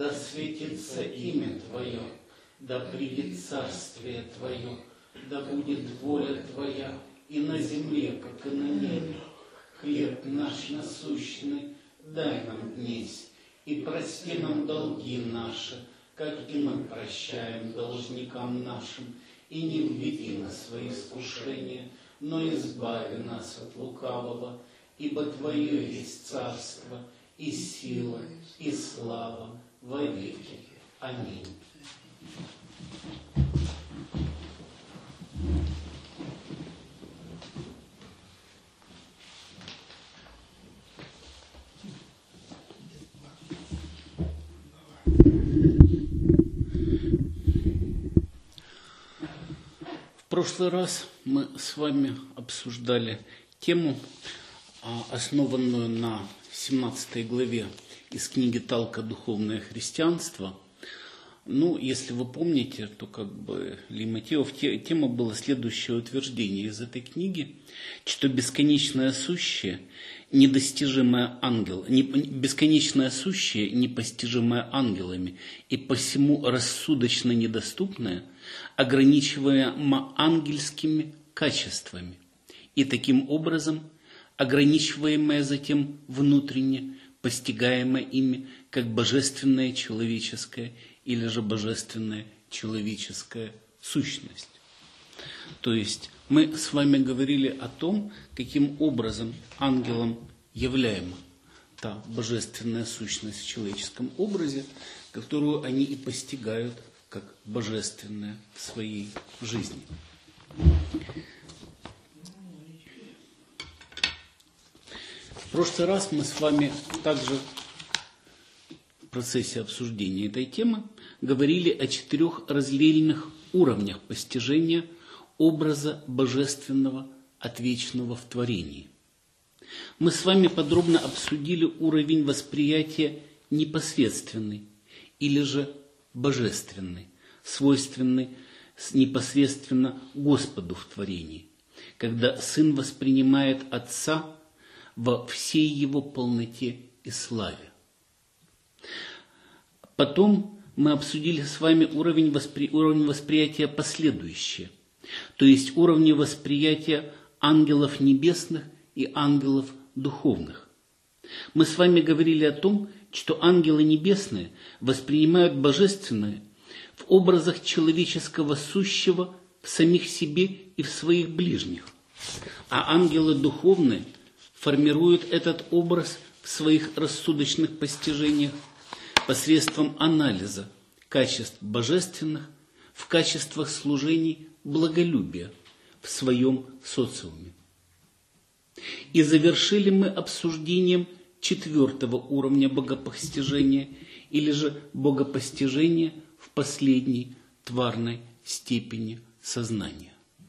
да светится имя Твое, да придет царствие Твое, да будет воля Твоя и на земле, как и на небе. Хлеб наш насущный дай нам днесь, и прости нам долги наши, как и мы прощаем должникам нашим, и не введи нас в свои искушения, но избави нас от лукавого, ибо Твое есть царство, и сила, и слава во веки. Аминь. В прошлый раз мы с вами обсуждали тему, основанную на 17 главе из книги Талка «Духовное христианство». Ну, если вы помните, то Леймотеев, тема была следующее утверждение из этой книги, что бесконечное сущее, недостижимое бесконечное сущее, непостижимое ангелами, и посему рассудочно недоступное, ограничиваемо ангельскими качествами, и таким образом ограничиваемое затем внутренне, постигаемое ими как божественная человеческая или же божественная человеческая сущность. То есть мы с вами говорили о том, каким образом ангелом являема та божественная сущность в человеческом образе, которую они и постигают как божественная в своей жизни. В прошлый раз мы с вами также в процессе обсуждения этой темы говорили о 4 различных уровнях постижения образа божественного, отвечного в творении. Мы с вами подробно обсудили уровень восприятия непосредственный или же божественный, свойственный непосредственно Господу в творении, когда Сын воспринимает Отца во всей его полноте и славе. Потом мы обсудили с вами уровень восприятия последующее, то есть уровни восприятия ангелов небесных и ангелов духовных. Мы с вами говорили о том, что ангелы небесные воспринимают божественное в образах человеческого сущего в самих себе и в своих ближних, а ангелы духовные формируют этот образ в своих рассудочных постижениях посредством анализа качеств божественных в качествах служений благолюбия в своем социуме. И завершили мы обсуждением 4-го уровня богопостижения или же богопостижения в последней тварной степени сознания.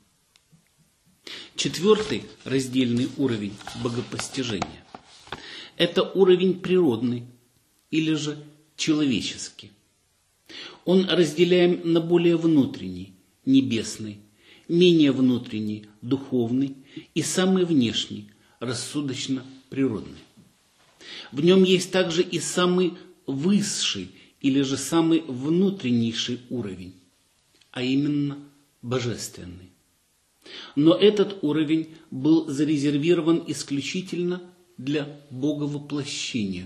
4-й раздельный уровень богопостижения – это уровень природный или же человеческий. Он разделяем на более внутренний, небесный, менее внутренний, духовный и самый внешний, рассудочно-природный. В нем есть также и самый высший или же самый внутреннейший уровень, а именно божественный. Но этот уровень был зарезервирован исключительно для боговоплощения.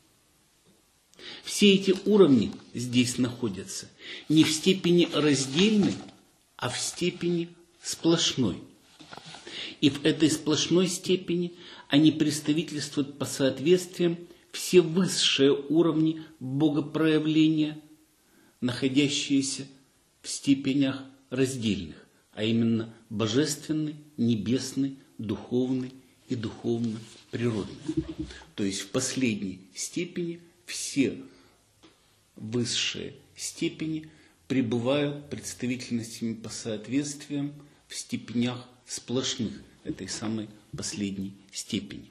Все эти уровни здесь находятся не в степени раздельной, а в степени сплошной. И в этой сплошной степени они представительствуют по соответствиям все высшие уровни богопроявления, находящиеся в степенях раздельных, а именно божественный, небесный, духовный и духовно-природный. То есть в последней степени все высшие степени пребывают представительностями по соответствиям в степенях сплошных этой самой последней степени.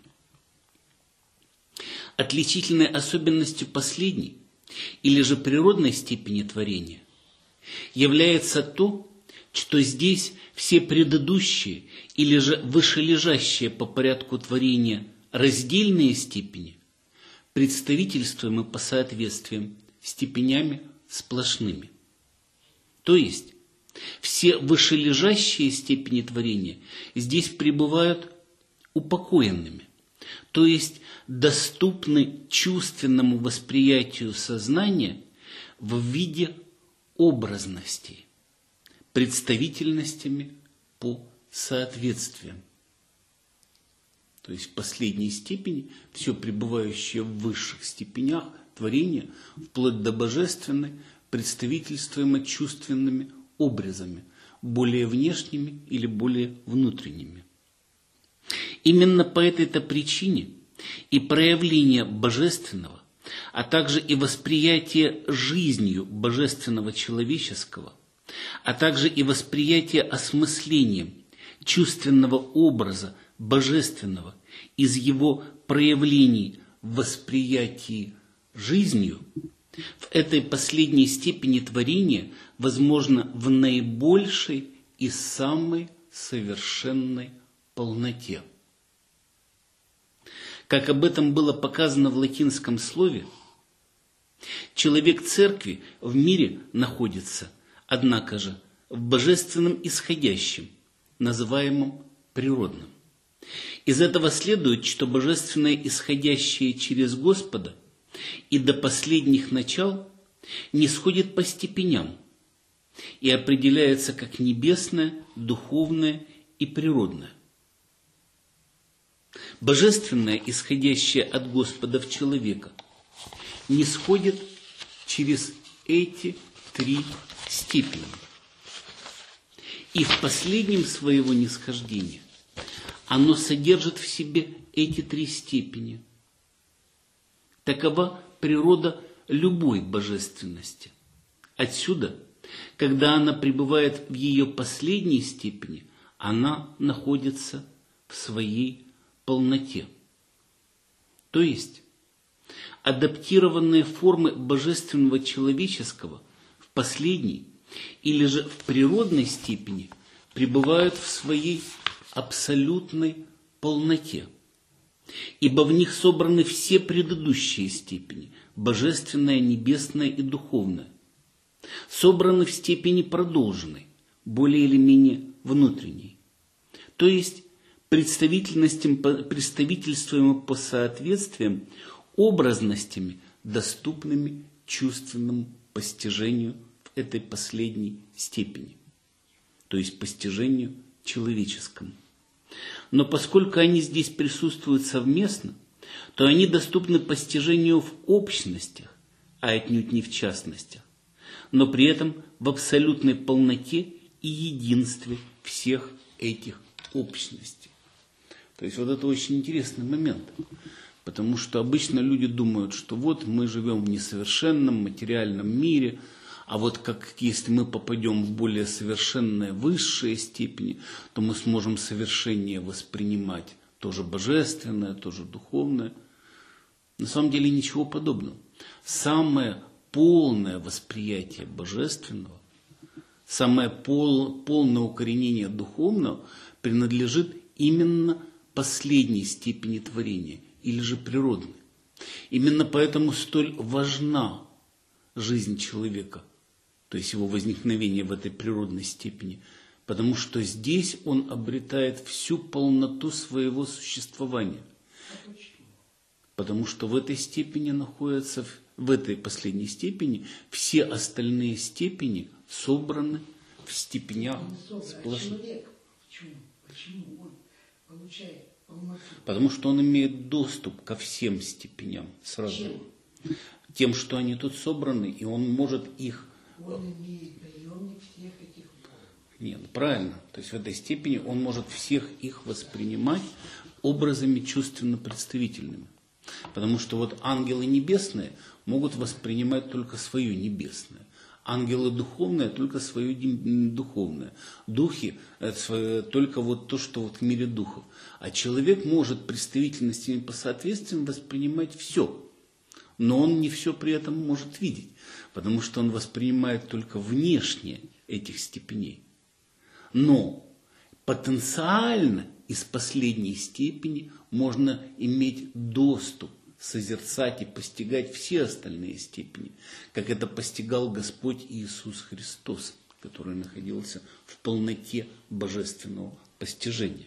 Отличительной особенностью последней или же природной степени творения является то, что здесь все предыдущие или же вышележащие по порядку творения раздельные степени представительствуемы по соответствиям степенями сплошными. То есть все вышележащие степени творения здесь пребывают упокоенными, то есть доступны чувственному восприятию сознания в виде образностей, представительностями по соответствиям. То есть в последней степени все пребывающее в высших степенях творения, вплоть до божественной, представительствуемо чувственными образами, более внешними или более внутренними. Именно по этой-то причине и проявление божественного, а также и восприятие жизнью божественного человеческого, а также и восприятие осмыслением чувственного образа божественного из его проявлений в восприятии жизнью, в этой последней степени творения возможно в наибольшей и самой совершенной полноте. Как об этом было показано в латинском слове, человек церкви в мире находится, однако же, в божественном исходящем, называемом природным. Из этого следует, что божественное исходящее через Господа и до последних начал не сходит по степеням и определяется как небесное, духовное и природное. Божественное, исходящее от Господа в человека, не сходит через эти три степени. И в последнем своего нисхождения оно содержит в себе эти три степени. Такова природа любой божественности. Отсюда, когда она пребывает в ее последней степени, она находится в своей полноте. То есть, адаптированные формы божественного человеческого в последней или же в природной степени пребывают в своей абсолютной полноте, ибо в них собраны все предыдущие степени, божественная, небесная и духовная, собраны в степени продолженной, более или менее внутренней, то есть представительствуемо по соответствиям образностями, доступными чувственному постижению в этой последней степени, то есть постижению человеческому. Но поскольку они здесь присутствуют совместно, то они доступны постижению в общностях, а отнюдь не в частностях, но при этом в абсолютной полноте и единстве всех этих общностей. То есть вот это очень интересный момент, потому что обычно люди думают, что вот мы живем в несовершенном материальном мире, а вот как если мы попадем в более совершенные высшие степени, то мы сможем совершеннее воспринимать тоже божественное, тоже духовное. На самом деле ничего подобного. Самое полное восприятие божественного, самое полное укоренение духовного принадлежит именно последней степени творения, или же природной. Именно поэтому столь важна жизнь человека, то есть его возникновение в этой природной степени, потому что здесь он обретает всю полноту своего существования. Потому что в этой степени находятся, в этой последней степени, все остальные степени собраны в степенях сплошных. Почему он получает полноту? Потому что он имеет доступ ко всем степеням сразу. Тем, что они тут собраны, и он может их... Он имеет приемник всех этих... Нет, правильно. То есть в этой степени он может всех их воспринимать образами чувственно-представительными. Потому что вот ангелы небесные могут воспринимать только свое небесное. Ангелы духовные только свое духовное. Духи только вот то, что вот в мире духов. А человек может представительностями по соответствиям воспринимать все. Но он не все при этом может видеть, потому что он воспринимает только внешние этих степеней. Но потенциально из последней степени можно иметь доступ созерцать и постигать все остальные степени, как это постигал Господь Иисус Христос, который находился в полноте божественного постижения.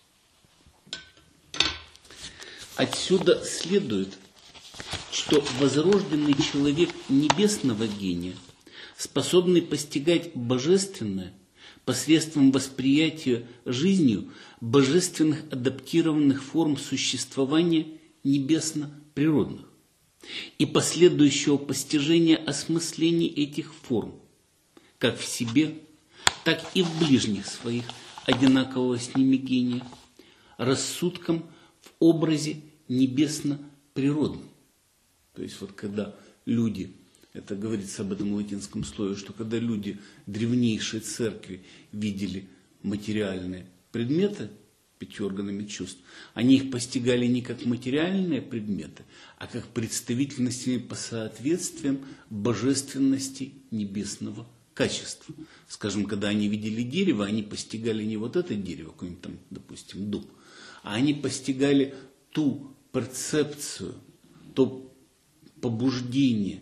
Отсюда следует, что возрожденный человек небесного гения, способный постигать божественное посредством восприятия жизнью божественных адаптированных форм существования небесно-природных и последующего постижения осмысления этих форм, как в себе, так и в ближних своих одинакового с ними гения, рассудком в образе небесно-природном. То есть вот когда люди, это говорится об этом латинском слове, что когда люди древнейшей церкви видели материальные предметы 5 органами чувств, они их постигали не как материальные предметы, а как представительности по соответствиям божественности небесного качества. Скажем, когда они видели дерево, они постигали не вот это дерево, какой-нибудь там, допустим, дуб, а они постигали ту перцепцию, то побуждение,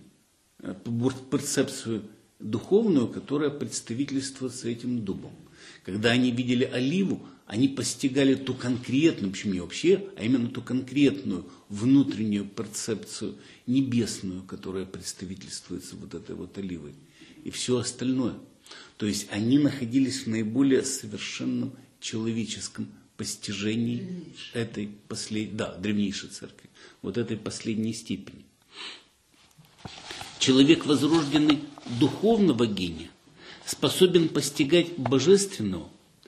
перцепцию духовную, которая представительствуется этим дубом. Когда они видели оливу, они постигали ту конкретную, почему не вообще, а именно ту конкретную внутреннюю перцепцию небесную, которая представительствуется вот этой вот оливой. И все остальное. То есть они находились в наиболее совершенном человеческом постижении этой древнейшей церкви, вот этой последней степени. Человек, возрожденный духовного гения, способен постигать божественное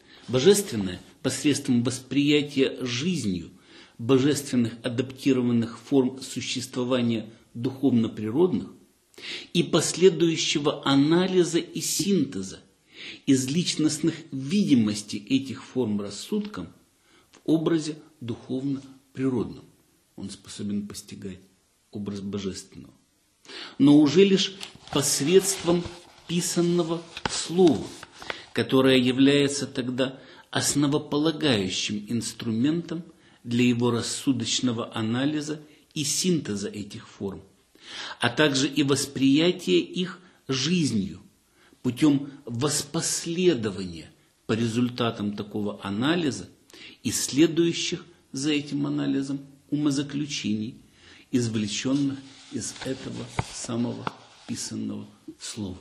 посредством восприятия жизнью божественных адаптированных форм существования духовно-природных и последующего анализа и синтеза из личностных видимостей этих форм рассудком в образе духовно-природном. Он способен постигать образ божественного. Но уже лишь посредством писанного слова, которое является тогда основополагающим инструментом для его рассудочного анализа и синтеза этих форм, а также и восприятия их жизнью путем воспоследования по результатам такого анализа и следующих за этим анализом умозаключений, извлеченных из этого самого писанного слова.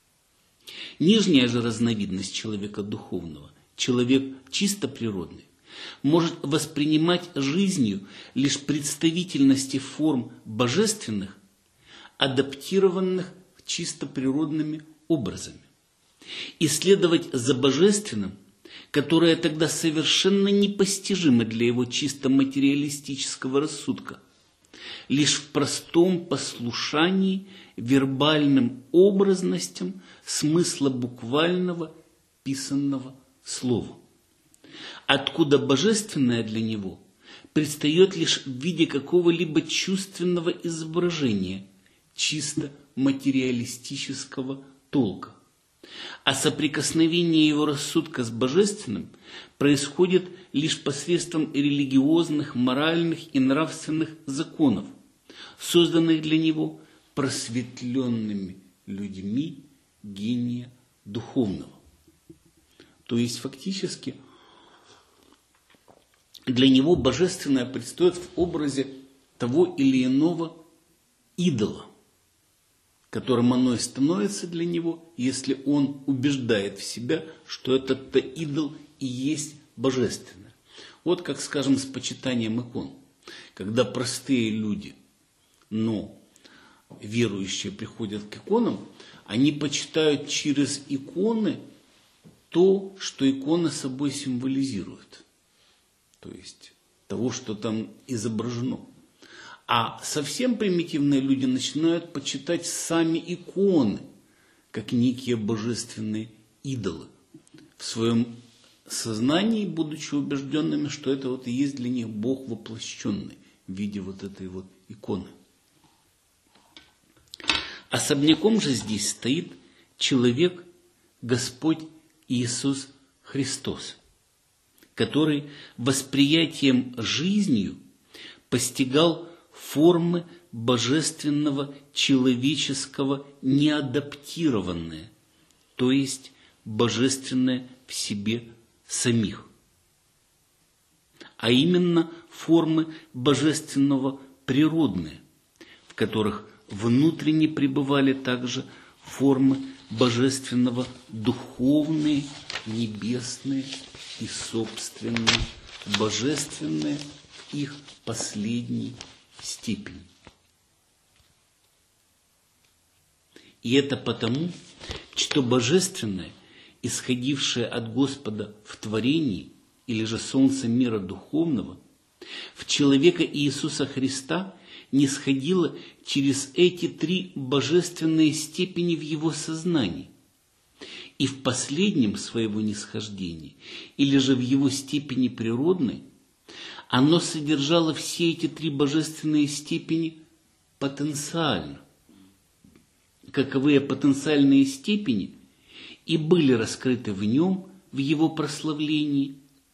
Нижняя же разновидность человека духовного, человек чисто природный, может воспринимать жизнью лишь представительности форм божественных, адаптированных чисто природными образами, и следовать за божественным, которое тогда совершенно непостижимо для его чисто материалистического рассудка, лишь в простом послушании вербальным образностям смысла буквального писанного слова, откуда божественное для него предстает лишь в виде какого-либо чувственного изображения чисто материалистического толка. А соприкосновение его рассудка с божественным происходит лишь посредством религиозных, моральных и нравственных законов, созданных для него просветленными людьми гения духовного. То есть фактически для него божественное предстает в образе того или иного идола, которым оно и становится для него, если он убеждает в себя, что этот-то идол и есть божественное. Вот как, скажем, с почитанием икон. Когда простые люди, но верующие приходят к иконам, они почитают через иконы то, что иконы собой символизируют. То есть того, что там изображено. А совсем примитивные люди начинают почитать сами иконы, как некие божественные идолы, в своем сознании, будучи убежденными, что это вот и есть для них Бог воплощенный в виде вот этой вот иконы. Особняком же здесь стоит человек, Господь Иисус Христос, который восприятием жизнью постигал формы божественного человеческого неадаптированные, то есть божественное в себе самих, а именно формы божественного природные, в которых внутренне пребывали также формы божественного духовные, небесные и собственные, божественные в их последней степени. И это потому, что божественное, исходившее от Господа в творении, или же солнце мира духовного, в человека Иисуса Христа не сходило через эти три божественные степени в его сознании. И в последнем своего нисхождении, или же в его степени природной, оно содержало все эти три божественные степени потенциально. Каковые потенциальные степени и были раскрыты в нем, в его прославлении,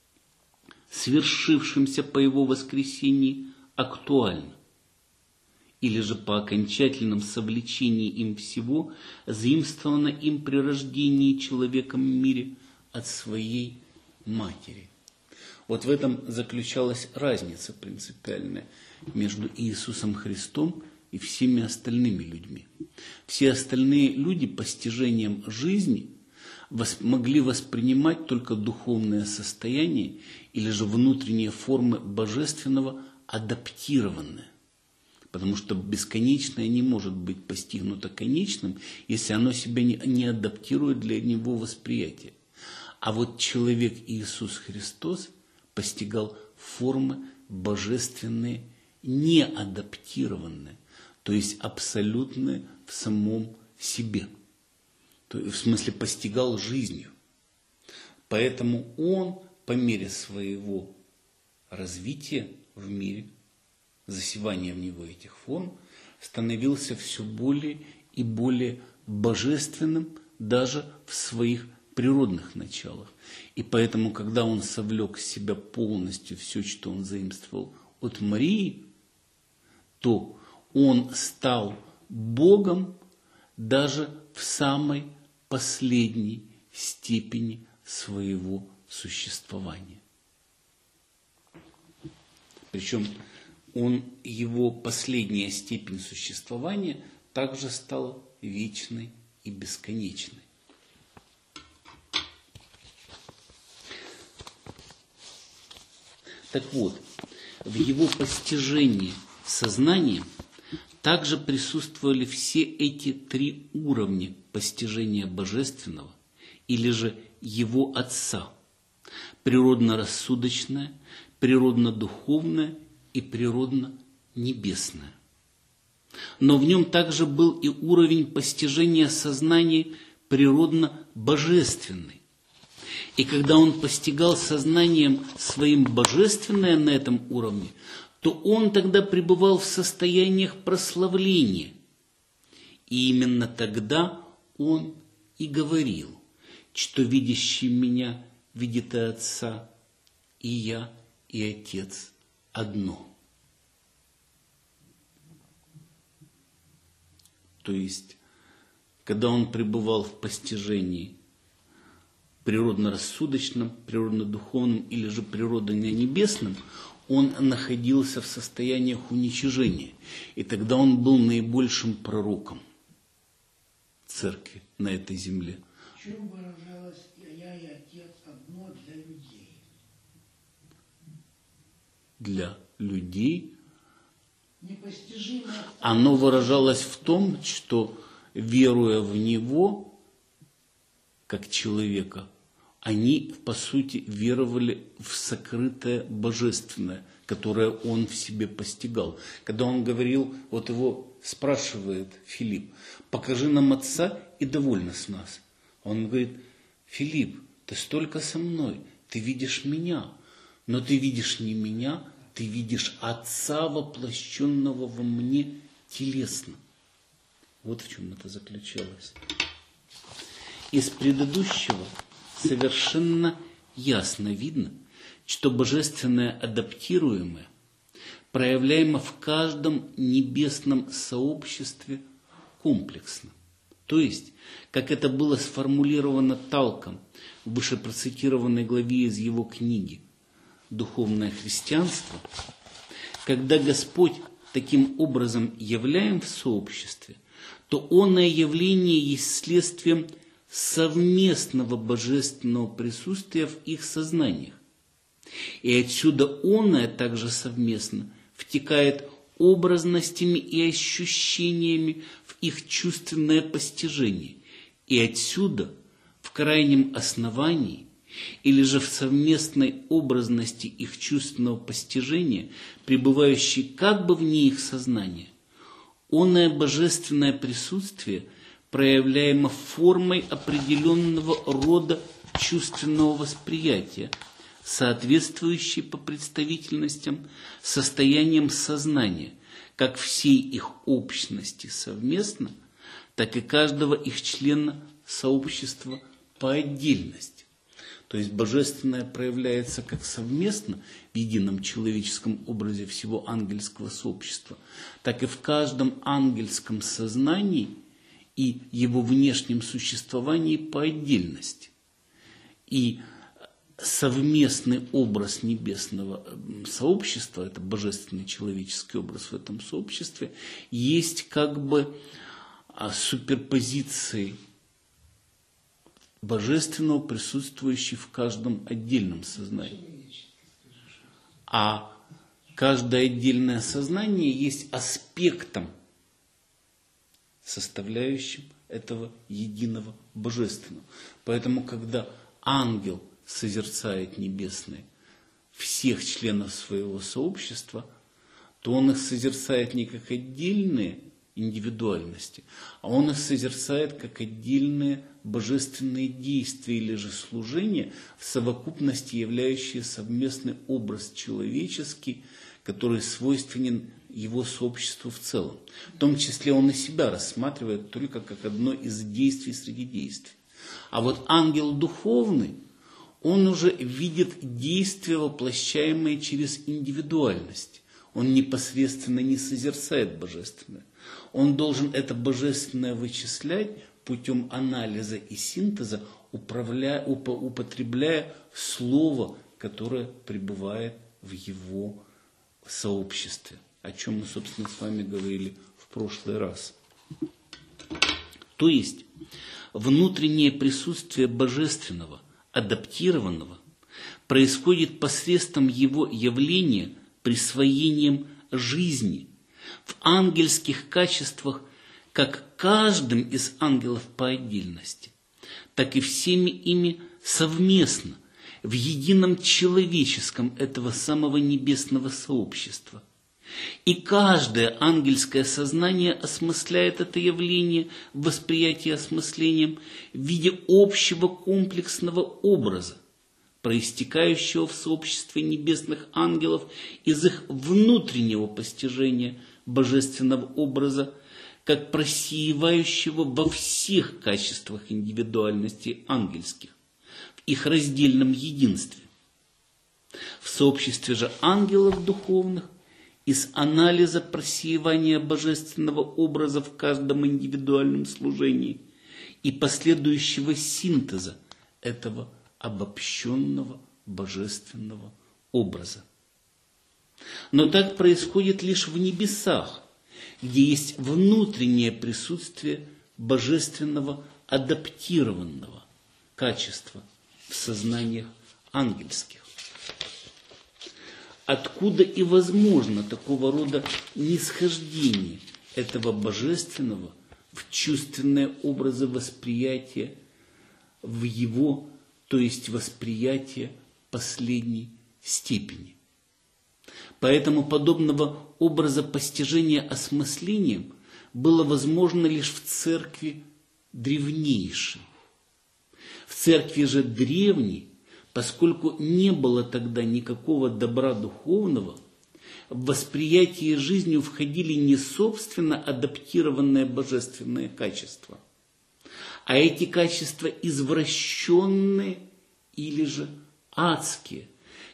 свершившемся по его воскресении, актуально, или же по окончательном совлечении им всего, заимствовано им при рождении человеком в мире от своей матери. Вот в этом заключалась разница принципиальная между Иисусом Христом и всеми остальными людьми. Все остальные люди постижением жизни могли воспринимать только духовное состояние или же внутренние формы божественного адаптированные. Потому что бесконечное не может быть постигнуто конечным, если оно себя не адаптирует для него восприятия. А вот человек Иисус Христос постигал формы божественные, неадаптированные, то есть абсолютные в самом себе. То есть, в смысле, постигал жизнью. Поэтому он по мере своего развития в мире, засевания в него этих форм, становился все более и более божественным даже в своих природных началах. И поэтому, когда он совлек в себя полностью все, что он заимствовал от Марии, то он стал Богом даже в самой последней степени своего существования. Причем его последняя степень существования также стала вечной и бесконечной. Так вот, в его постижении сознанием также присутствовали все эти три уровня постижения божественного, или же его Отца: природно-рассудочное, природно-духовное и природно-небесное. Но в нем также был и уровень постижения сознания природно-божественный. И когда он постигал сознанием своим божественное на этом уровне, то он тогда пребывал в состояниях прославления. И именно тогда он и говорил, что видящий меня видит и Отца, и я, и Отец одно. То есть, когда он пребывал в постижении природно-рассудочном, природно-духовном или же природно-небесном, он находился в состояниях уничижения. И тогда он был наибольшим пророком церкви на этой земле. В чем выражалось «я и Отец одно» для людей? Для людей Непостижимо. оно выражалось в том, что, веруя в Него, как человека, они, по сути, веровали в сокрытое божественное, которое он в себе постигал. Когда он говорил, вот его спрашивает Филипп: покажи нам Отца, и довольно с нас. Он говорит: Филипп, ты столько со мной, ты видишь меня, но ты видишь не меня, ты видишь Отца, воплощенного во мне телесно. Вот в чем это заключалось. Из предыдущего совершенно ясно видно, что божественное адаптируемое проявляемо в каждом небесном сообществе комплексно. То есть, как это было сформулировано Талком в вышепроцитированной главе из его книги «Духовное христианство», когда Господь таким образом являем в сообществе, то оное явление есть следствием совместного божественного присутствия в их сознаниях. И отсюда оное также совместно втекает образностями и ощущениями в их чувственное постижение. И отсюда, в крайнем основании, или же в совместной образности их чувственного постижения, пребывающей как бы вне их сознания, оное божественное присутствие проявляемо формой определенного рода чувственного восприятия, соответствующей по представительностям состояниям сознания, как всей их общности совместно, так и каждого их члена сообщества по отдельности. То есть божественное проявляется как совместно в едином человеческом образе всего ангельского сообщества, так и в каждом ангельском сознании и его внешнем существовании по отдельности. И совместный образ небесного сообщества, это божественный человеческий образ в этом сообществе, есть как бы суперпозицией божественного, присутствующей в каждом отдельном сознании. А каждое отдельное сознание есть аспектом, составляющим этого единого божественного. Поэтому, когда ангел созерцает небесные всех членов своего сообщества, то он их созерцает не как отдельные индивидуальности, а он их созерцает как отдельные божественные действия или же служения, в совокупности являющие совместный образ человеческий, который свойственен его сообществу в целом. В том числе он и себя рассматривает только как одно из действий среди действий. А вот ангел духовный, он уже видит действия, воплощаемые через индивидуальность. Он непосредственно не созерцает божественное. Он должен это божественное вычислять путем анализа и синтеза, употребляя слово, которое пребывает в его сообществе, о чем мы, собственно, с вами говорили в прошлый раз. То есть, внутреннее присутствие божественного, адаптированного, происходит посредством его явления присвоением жизни в ангельских качествах, как каждым из ангелов по отдельности, так и всеми ими совместно, в едином человеческом этого самого небесного сообщества. И каждое ангельское сознание осмысляет это явление в восприятии осмыслением в виде общего комплексного образа, проистекающего в сообществе небесных ангелов из их внутреннего постижения божественного образа, как просеивающего во всех качествах индивидуальности ангельских, в их раздельном единстве. В сообществе же ангелов духовных из анализа просеивания божественного образа в каждом индивидуальном служении и последующего синтеза этого обобщенного божественного образа. Но так происходит лишь в небесах, где есть внутреннее присутствие божественного адаптированного качества в сознаниях ангельских. Откуда и возможно такого рода нисхождение этого божественного в чувственные образы восприятия в его, то есть восприятие последней степени. Поэтому подобного образа постижения осмыслением было возможно лишь в церкви древнейшей. В церкви же древней, поскольку не было тогда никакого добра духовного, в восприятие жизнью входили не собственно адаптированные божественные качества, а эти качества извращенные или же адские,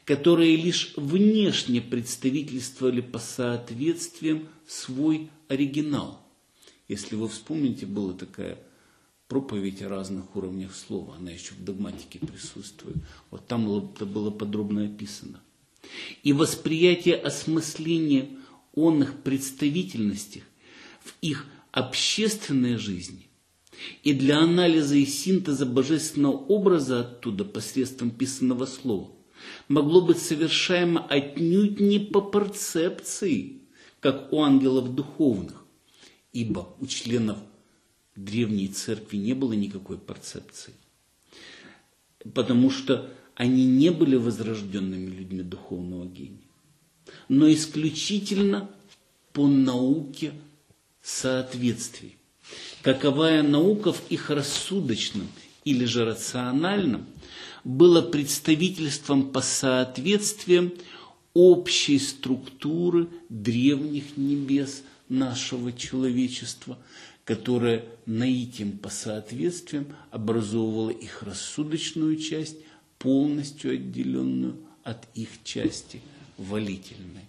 которые лишь внешне представительствовали по соответствиям свой оригинал. Если вы вспомните, была такая проповедь о разных уровнях слова, она еще в догматике присутствует. Вот там это было подробно описано. И восприятие осмысления онных представительностей в их общественной жизни и для анализа и синтеза божественного образа оттуда посредством писанного слова могло быть совершаемо отнюдь не по перцепции, как у ангелов духовных, ибо у членов древней церкви не было никакой перцепции, потому что они не были возрожденными людьми духовного гения, но исключительно по науке соответствий. Каковая наука в их рассудочном или же рациональном было представительством по соответствиям общей структуры древних небес нашего человечества, которая наитием по соответствиям образовывала их рассудочную часть, полностью отделенную от их части волительной.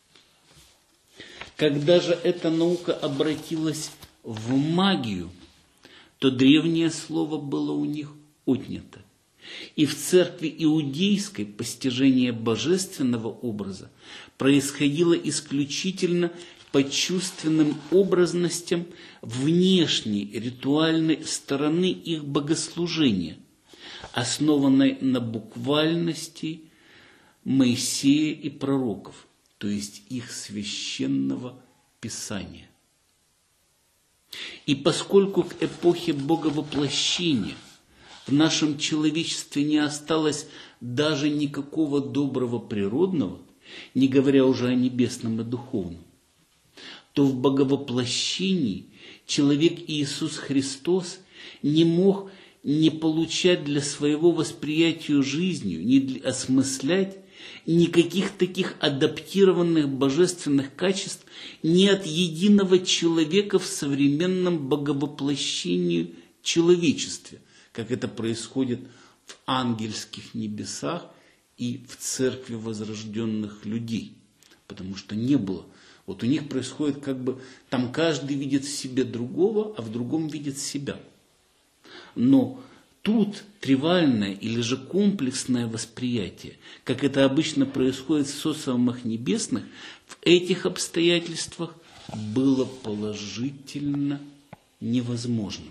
Когда же эта наука обратилась в магию, то древнее слово было у них отнято. И в церкви иудейской постижение божественного образа происходило исключительно по чувственным образностям внешней ритуальной стороны их богослужения, основанной на буквальности Моисея и пророков, то есть их священного писания. И поскольку к эпохе Боговоплощения в нашем человечестве не осталось даже никакого доброго природного, не говоря уже о небесном и духовном, то в Боговоплощении человек Иисус Христос не мог не получать для своего восприятия жизнью, не осмыслять никаких таких адаптированных божественных качеств ни от единого человека в современном боговоплощении человечестве, как это происходит в ангельских небесах и в церкви возрожденных людей. Потому что не было. Вот у них происходит там каждый видит в себе другого, а в другом видит себя. Но тут тривиальное или же комплексное восприятие, как это обычно происходит в социумах небесных, в этих обстоятельствах было положительно невозможным.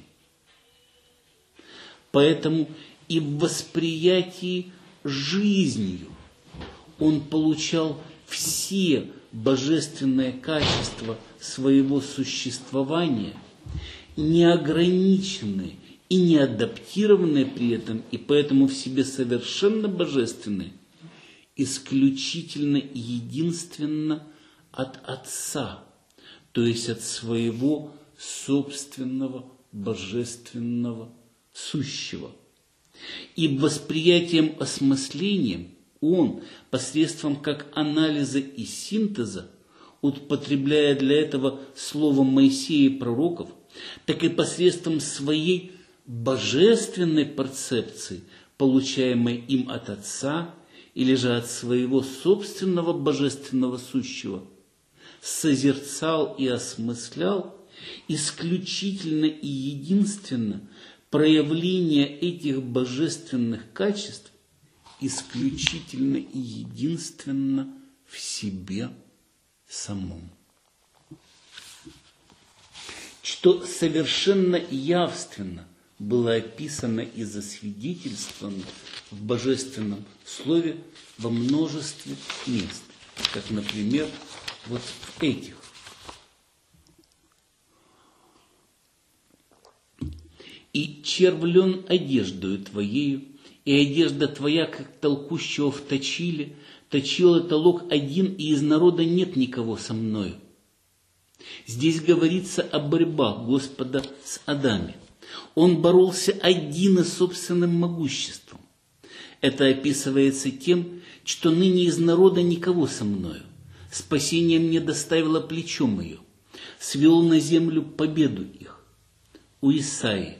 Поэтому и в восприятии жизнью он получал все божественные качества своего существования, неограниченные и не адаптированные при этом, и поэтому в себе совершенно божественные, исключительно и единственно от Отца, то есть от своего собственного божественного сущего. И восприятием, осмыслением он посредством как анализа и синтеза, употребляя для этого слово Моисея и пророков, так и посредством своей божественной перцепции, получаемой им от Отца или же от своего собственного божественного сущего, созерцал и осмыслял исключительно и единственно проявление этих божественных качеств исключительно и единственно в себе самом. Что совершенно явственно было описано и засвидетельствовано в божественном слове во множестве мест, как, например, вот в этих. «И червлен одеждою твоею, и одежда твоя, как толкущего в точиле, точил это лог один, и из народа нет никого со мною». Здесь говорится о борьбе Господа с Адаме. Он боролся один и собственным могуществом. Это описывается тем, что ныне из народа никого со мною. Спасение мне доставило плечо мое, свел на землю победу их. У Исаии.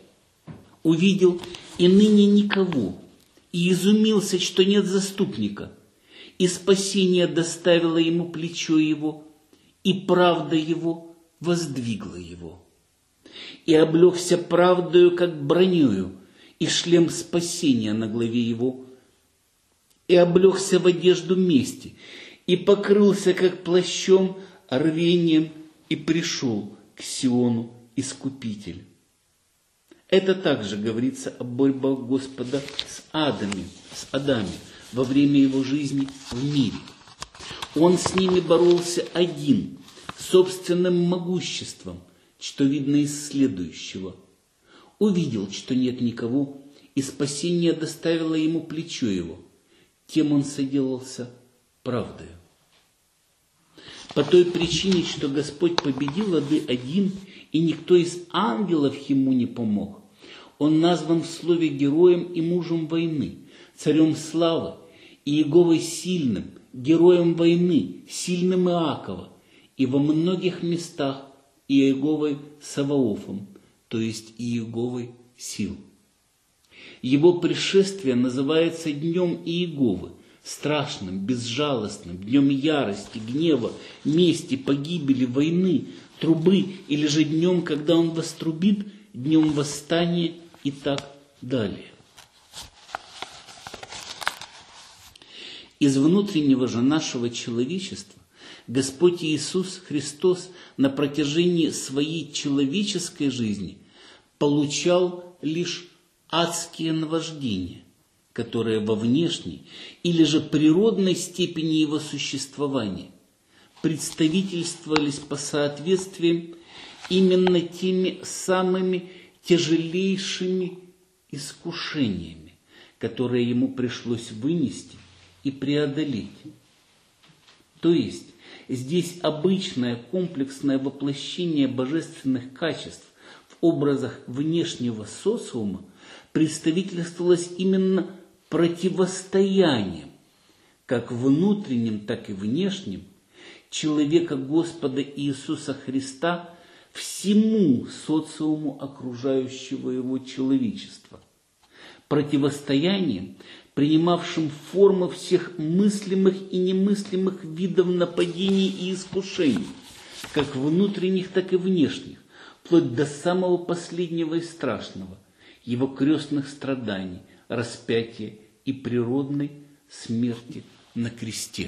Увидел и ныне никого, и изумился, что нет заступника, и спасение доставило ему плечо его, и правда его воздвигла его. И облегся правдою, как бронею, и шлем спасения на главе его, и облегся в одежду мести, и покрылся, как плащом, рвением, и пришел к Сиону Искупитель. Это также говорится о борьбах Господа с Адаме во время его жизни в мире. Он с ними боролся один, собственным могуществом, что видно из следующего. Увидел, что нет никого, и спасение доставило ему плечо его. Тем он соделался правдою. По той причине, что Господь победил ады один, и никто из ангелов ему не помог, он назван в слове героем и мужем войны, царем славы, и Иеговой сильным, героем войны, сильным Иакова, и во многих местах Иеговой Саваофом, то есть Иеговой сил. Его пришествие называется днем Иеговы, страшным, безжалостным, днем ярости, гнева, мести, погибели, войны, трубы, или же днем, когда он вострубит, днем восстания и так далее. Из внутреннего же нашего человечества Господь Иисус Христос на протяжении своей человеческой жизни получал лишь адские наваждения, которые во внешней или же природной степени его существования представительствовались по соответствиям именно теми самыми тяжелейшими искушениями, которые ему пришлось вынести и преодолеть. То есть здесь обычное комплексное воплощение божественных качеств в образах внешнего социума представительствовалось именно противостоянием, как внутренним, так и внешним, человека Господа Иисуса Христа всему социуму окружающего его человечества. Противостоянием, принимавшим формы всех мыслимых и немыслимых видов нападений и искушений, как внутренних, так и внешних, вплоть до самого последнего и страшного, его крестных страданий, распятия и природной смерти на кресте.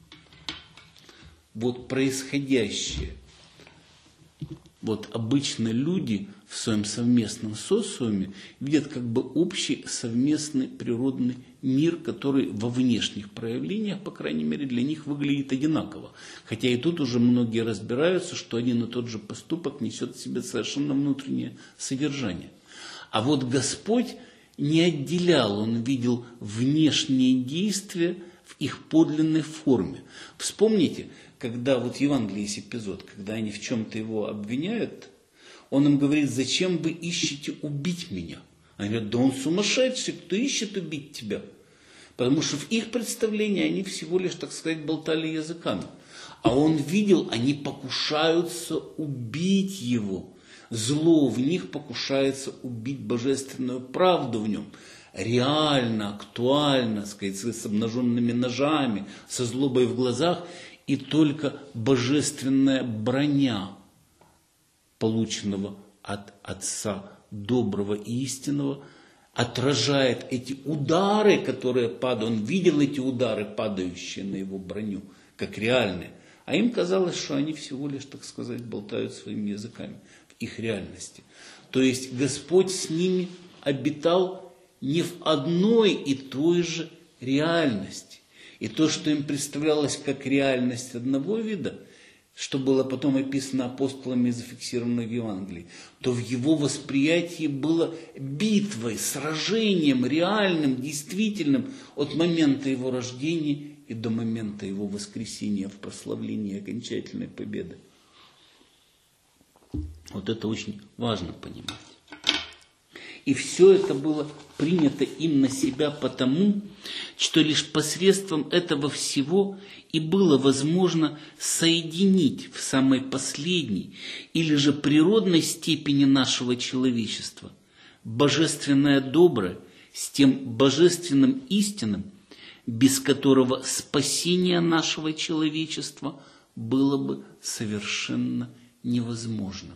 Вот происходящее. Вот обычно люди в своем совместном социуме видят как бы общий совместный природный мир, который во внешних проявлениях, по крайней мере, для них выглядит одинаково. Хотя и тут уже многие разбираются, что один и тот же поступок несет в себе совершенно внутреннее содержание. А вот Господь не отделял, Он видел внешние действия в их подлинной форме. Вспомните, когда вот в Евангелии есть эпизод, когда они в чем-то его обвиняют, он им говорит: зачем вы ищете убить меня? Они говорят: да он сумасшедший, кто ищет убить тебя? Потому что в их представлении они всего лишь, так сказать, болтали языками. А он видел, они покушаются убить его. Зло в них покушается убить божественную правду в нем. Реально, актуально, сказать, с обнаженными ножами, со злобой в глазах. И только божественная броня, полученного от Отца доброго и истинного, отражает эти удары, которые падают. Он видел эти удары, падающие на его броню, как реальные. А им казалось, что они всего лишь, так сказать, болтают своими языками в их реальности. То есть Господь с ними обитал не в одной и той же реальности. И то, что им представлялось как реальность одного вида, что было потом описано апостолами и зафиксировано в Евангелии, то в его восприятии было битвой, сражением, реальным, действительным от момента его рождения и до момента его воскресения в прославлении окончательной победы. Вот это очень важно понимать. И все это было принято им на себя потому, что лишь посредством этого всего и было возможно соединить в самой последней или же природной степени нашего человечества божественное доброе с тем божественным истинным, без которого спасение нашего человечества было бы совершенно невозможным,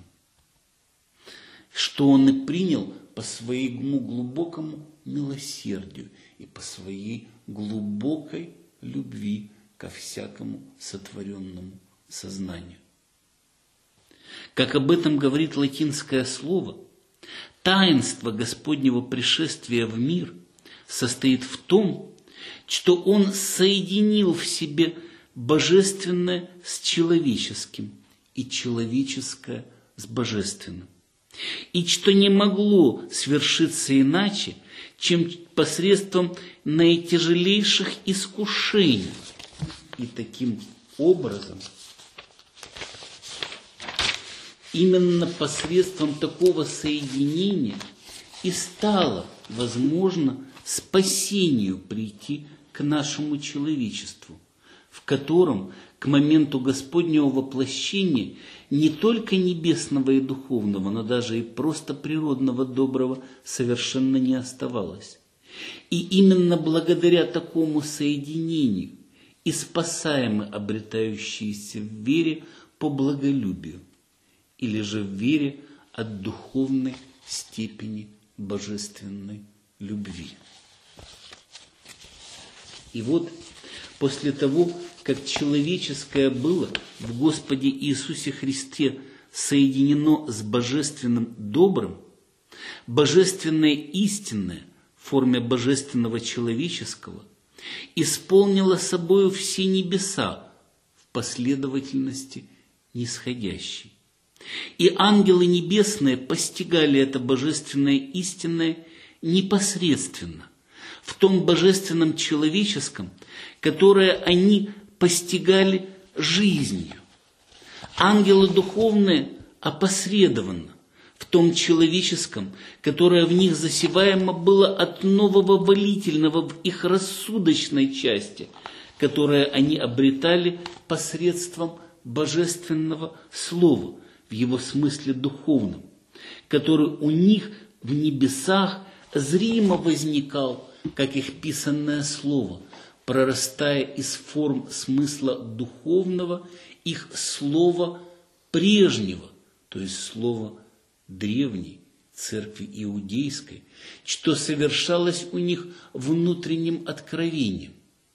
что Он и принял по своему глубокому милосердию и по своей глубокой любви ко всякому сотворенному сознанию. Как об этом говорит латинское слово, таинство Господнего пришествия в мир состоит в том, что Он соединил в себе божественное с человеческим и человеческое с божественным, и что не могло свершиться иначе, чем посредством наитяжелейших искушений. И таким образом, именно посредством такого соединения и стало возможно спасению прийти к нашему человечеству, в котором к моменту Господнего воплощения не только небесного и духовного, но даже и просто природного доброго совершенно не оставалось. И именно благодаря такому соединению и спасаемы обретающиеся в вере по благолюбию, или же в вере от духовной степени божественной любви. И вот после того, как человеческое было в Господе Иисусе Христе соединено с божественным добрым, божественное истинное в форме божественного человеческого исполнило собою все небеса в последовательности нисходящей. И ангелы небесные постигали это божественное истинное непосредственно, в том божественном человеческом, которое они постигали жизнью. Ангелы духовные опосредованно, в том человеческом, которое в них засеваемо было от нового волительного в их рассудочной части, которое они обретали посредством божественного слова, в его смысле духовном, который у них в небесах зримо возникал, как их писанное слово, прорастая из форм смысла духовного их слова прежнего, то есть слова древней церкви иудейской, что совершалось у них внутренним откровением.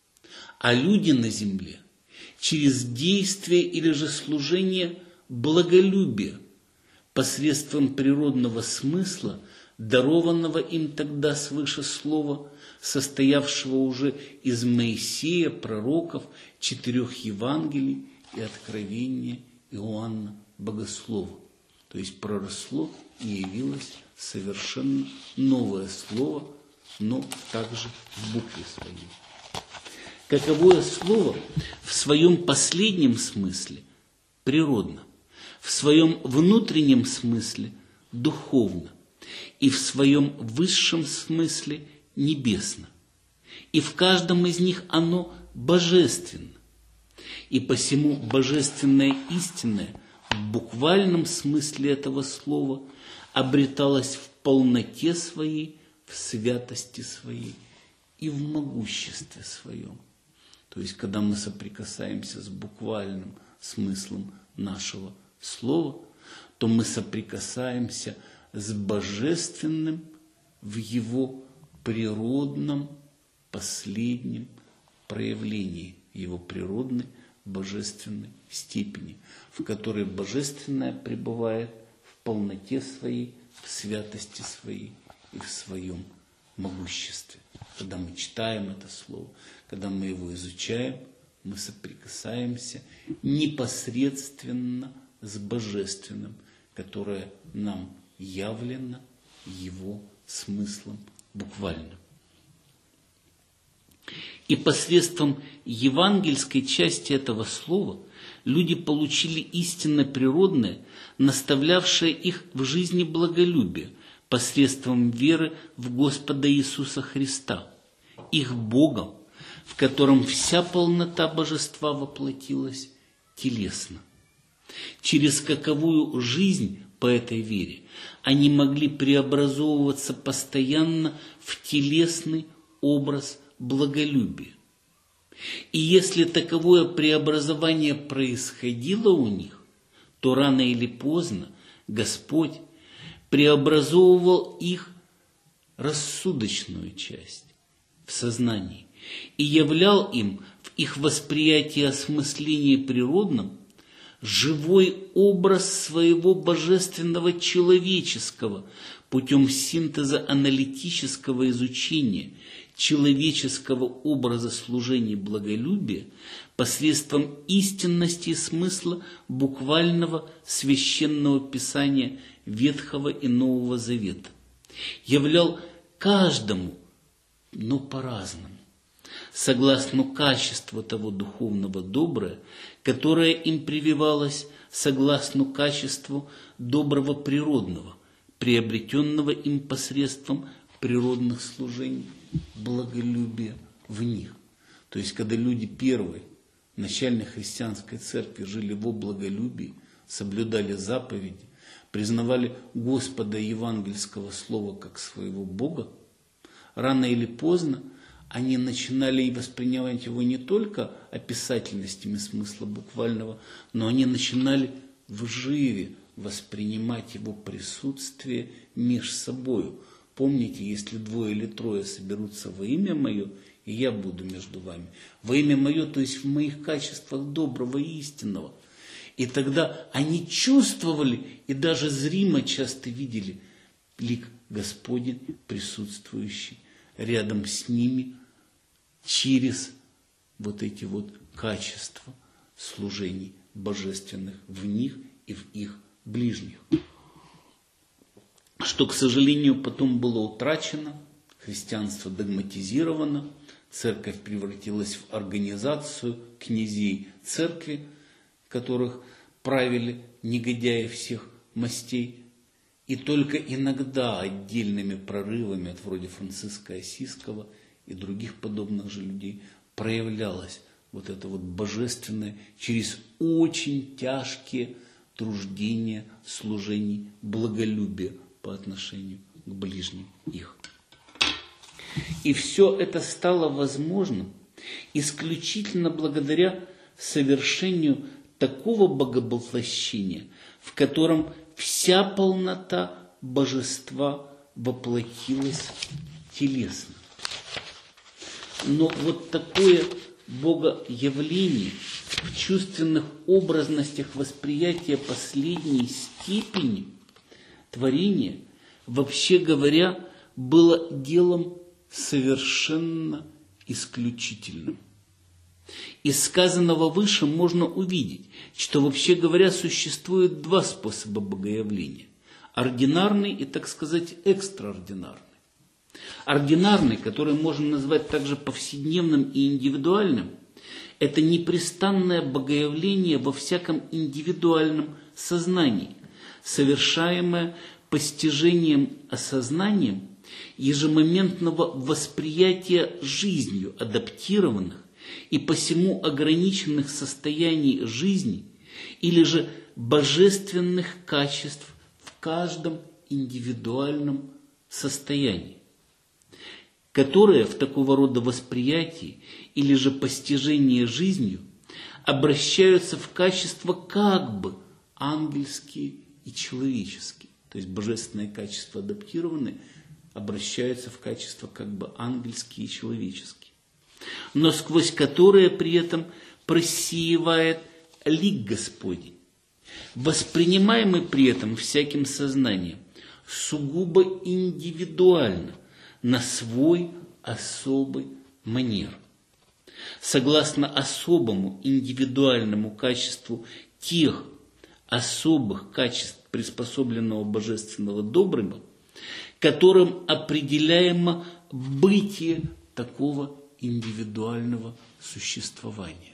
А люди на земле через действие или же служение благолюбия посредством природного смысла, дарованного им тогда свыше слова, состоявшего уже из Моисея, пророков, 4 Евангелий и откровения Иоанна Богослова. То есть проросло и явилось совершенно новое слово, но также в букве своей. Каковое слово в своем последнем смысле природно, в своем внутреннем смысле духовно и в своем высшем смысле небесно. И в каждом из них оно божественно. И посему божественное истинное в буквальном смысле этого слова обреталось в полноте своей, в святости своей и в могуществе своем. То есть, когда мы соприкасаемся с буквальным смыслом нашего слова, то мы соприкасаемся с божественным в его природном последнем проявлении, его природной божественной степени, в которой божественное пребывает в полноте своей, в святости своей и в своем могуществе. Когда мы читаем это слово, когда мы его изучаем, мы соприкасаемся непосредственно с божественным, которое нам явлено его смыслом буквальным. И посредством евангельской части этого слова люди получили истинно природное, наставлявшее их в жизни благолюбие, посредством веры в Господа Иисуса Христа, их Богом, в котором вся полнота божества воплотилась телесно. Через каковую жизнь по этой вере они могли преобразовываться постоянно в телесный образ благолюбия, И если таковое преобразование происходило у них, то рано или поздно Господь преобразовывал их рассудочную часть в сознании и являл им в их восприятии осмысления природном живой образ своего божественного человеческого путем синтеза аналитического изучения человеческого образа служения благолюбия посредством истинности и смысла буквального священного писания Ветхого и Нового Завета. Являл каждому, но по-разному, согласно качеству того духовного добра, которое им прививалось согласно качеству доброго природного, приобретенного им посредством природных служений, благолюбия в них. То есть, когда люди первой начальной христианской церкви жили во благолюбии, соблюдали заповеди, признавали Господа евангельского слова как своего Бога, рано или поздно они начинали и воспринимать его не только описательностями смысла буквального, но они начинали вживе воспринимать его присутствие меж собою. Помните, если 2 или 3 соберутся во имя Мое, и я буду между вами. Во имя Мое, то есть в моих качествах доброго и истинного. И тогда они чувствовали и даже зримо часто видели лик Господень, присутствующий рядом с ними через вот эти вот качества служений божественных в них и в их ближних. Что, к сожалению, потом было утрачено, христианство догматизировано, церковь превратилась в организацию князей церкви, которых правили негодяи всех мастей, и только иногда отдельными прорывами, от вроде Франциска Осиского и других подобных же людей, проявлялось вот это вот божественное через очень тяжкие труждения, служений, благолюбия по отношению к ближним их. И все это стало возможным исключительно благодаря совершению такого боговоплощения, в котором вся полнота божества воплотилась телесно. Но вот такое богоявление в чувственных образностях восприятия последней степени творения, вообще говоря, было делом совершенно исключительным. Из сказанного выше можно увидеть, что, вообще говоря, существует 2 способа богоявления. Ординарный и, так сказать, экстраординарный. Ординарный, который можно назвать также повседневным и индивидуальным, это непрестанное богоявление во всяком индивидуальном сознании, совершаемое постижением осознанием ежемоментного восприятия жизнью адаптированных и посему ограниченных состояний жизни или же божественных качеств в каждом индивидуальном состоянии, которые в такого рода восприятии или же постижении жизнью обращаются в качества как бы ангельские и человеческие. То есть божественные качества адаптированные обращаются в качества как бы ангельские и человеческие, но сквозь которые при этом просеивает лик Господень, воспринимаемый при этом всяким сознанием сугубо индивидуально, на свой особый манер, согласно особому индивидуальному качеству тех особых качеств приспособленного божественного доброго, которым определяемо бытие такого индивидуального существования.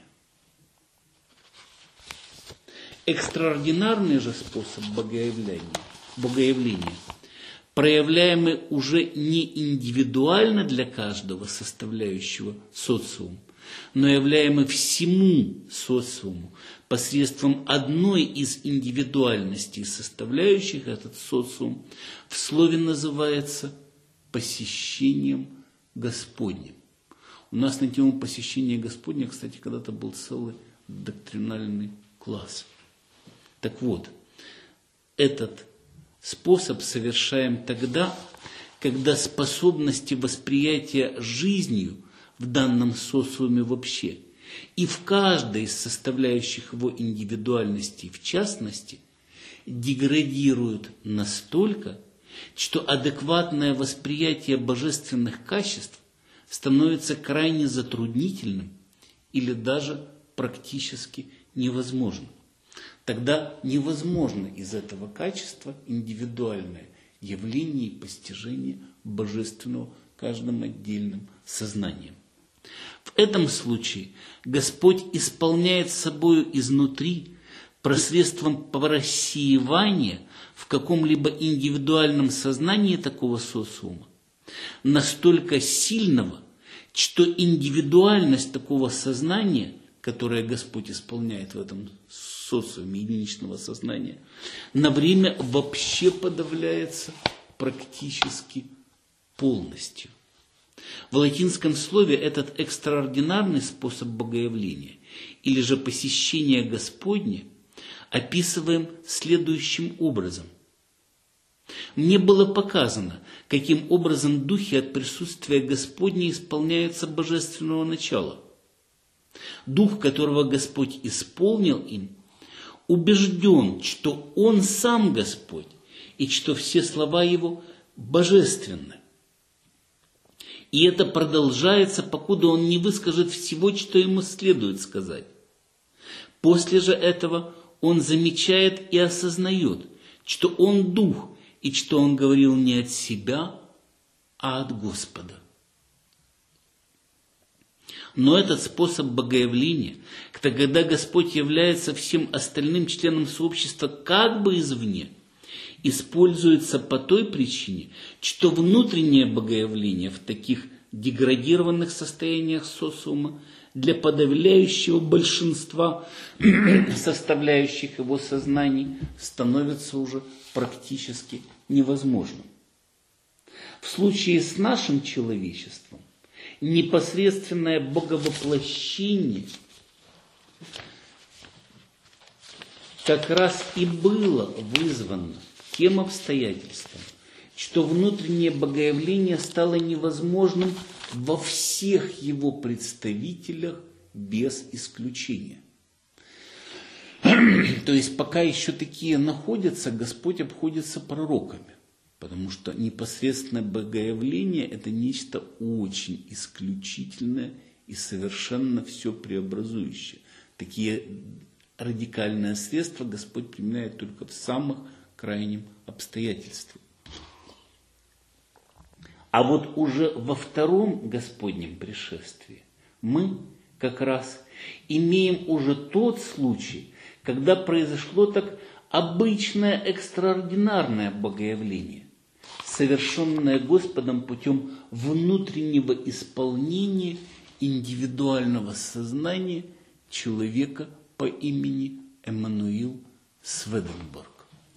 Экстраординарный же способ богоявления, проявляемый уже не индивидуально для каждого составляющего социум, но являемый всему социуму посредством одной из индивидуальностей, составляющих этот социум, в слове называется посещением Господним. У нас на тему посещения Господня, кстати, когда-то был целый доктринальный класс. Так вот, этот способ совершаем тогда, когда способности восприятия жизнью в данном социуме вообще и в каждой из составляющих его индивидуальности в частности деградируют настолько, что адекватное восприятие божественных качеств становится крайне затруднительным или даже практически невозможным. Тогда невозможно из этого качества индивидуальное явление и постижение божественного каждым отдельным сознанием. В этом случае Господь исполняет собою изнутри посредством просеивания в каком-либо индивидуальном сознании такого социума настолько сильного, что индивидуальность такого сознания, которое Господь исполняет в этом социуме единичного сознания, на время вообще подавляется практически полностью. В латинском слове этот экстраординарный способ богоявления или же посещения Господня описываем следующим образом. Мне было показано, каким образом духи от присутствия Господня исполняются божественного начала. Дух, которого Господь исполнил им, убежден, что Он сам Господь и что все слова Его божественны. И это продолжается, покуда он не выскажет всего, что ему следует сказать. После же этого он замечает и осознает, что он дух, и что он говорил не от себя, а от Господа. Но этот способ богоявления, когда Господь является всем остальным членам сообщества как бы извне, используется по той причине, что внутреннее богоявление в таких деградированных состояниях социума для подавляющего большинства составляющих его сознаний становится уже практически невозможным. В случае с нашим человечеством непосредственное боговоплощение как раз и было вызвано тем обстоятельством, что внутреннее богоявление стало невозможным во всех его представителях без исключения. То есть пока еще такие находятся, Господь обходится пророками, потому что непосредственное богоявление – это нечто очень исключительное и совершенно все преобразующее. Такие радикальные средства Господь применяет только в самых крайних обстоятельствах. А вот уже во втором Господнем пришествии мы как раз имеем уже тот случай, когда произошло так обычное экстраординарное богоявление, совершенное Господом путем внутреннего исполнения индивидуального сознания человека по имени Эммануил Сведенборг.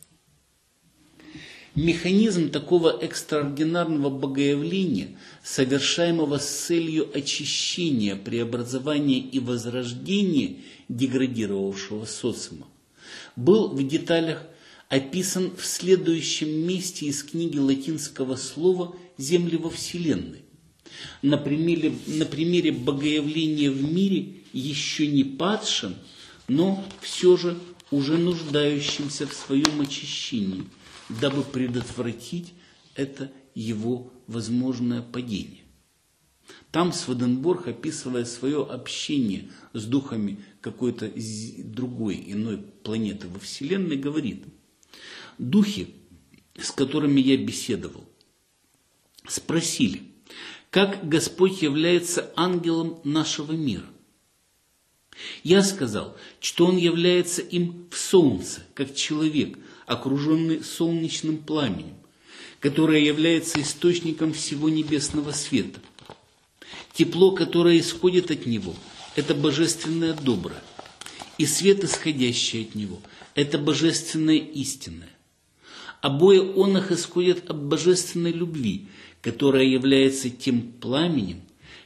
Механизм такого экстраординарного богоявления, совершаемого с целью очищения, преобразования и возрождения деградировавшего социума, был в деталях описан в следующем месте из книги латинского слова «Земли во Вселенной». На примере богоявления в мире еще не падшим, но все же уже нуждающимся в своем очищении, дабы предотвратить это его возможное падение. Там Сведенборг, описывая свое общение с духами какой-то другой, иной планеты во Вселенной, говорит: «Духи, с которыми я беседовал, спросили, как Господь является ангелом нашего мира. Я сказал, что Он является им в солнце, как человек, окруженный солнечным пламенем, которое является источником всего небесного света. Тепло, которое исходит от него, это божественное доброе, и свет, исходящий от него, это божественное истинное. Обои оных исходят от божественной любви, которая является тем пламенем,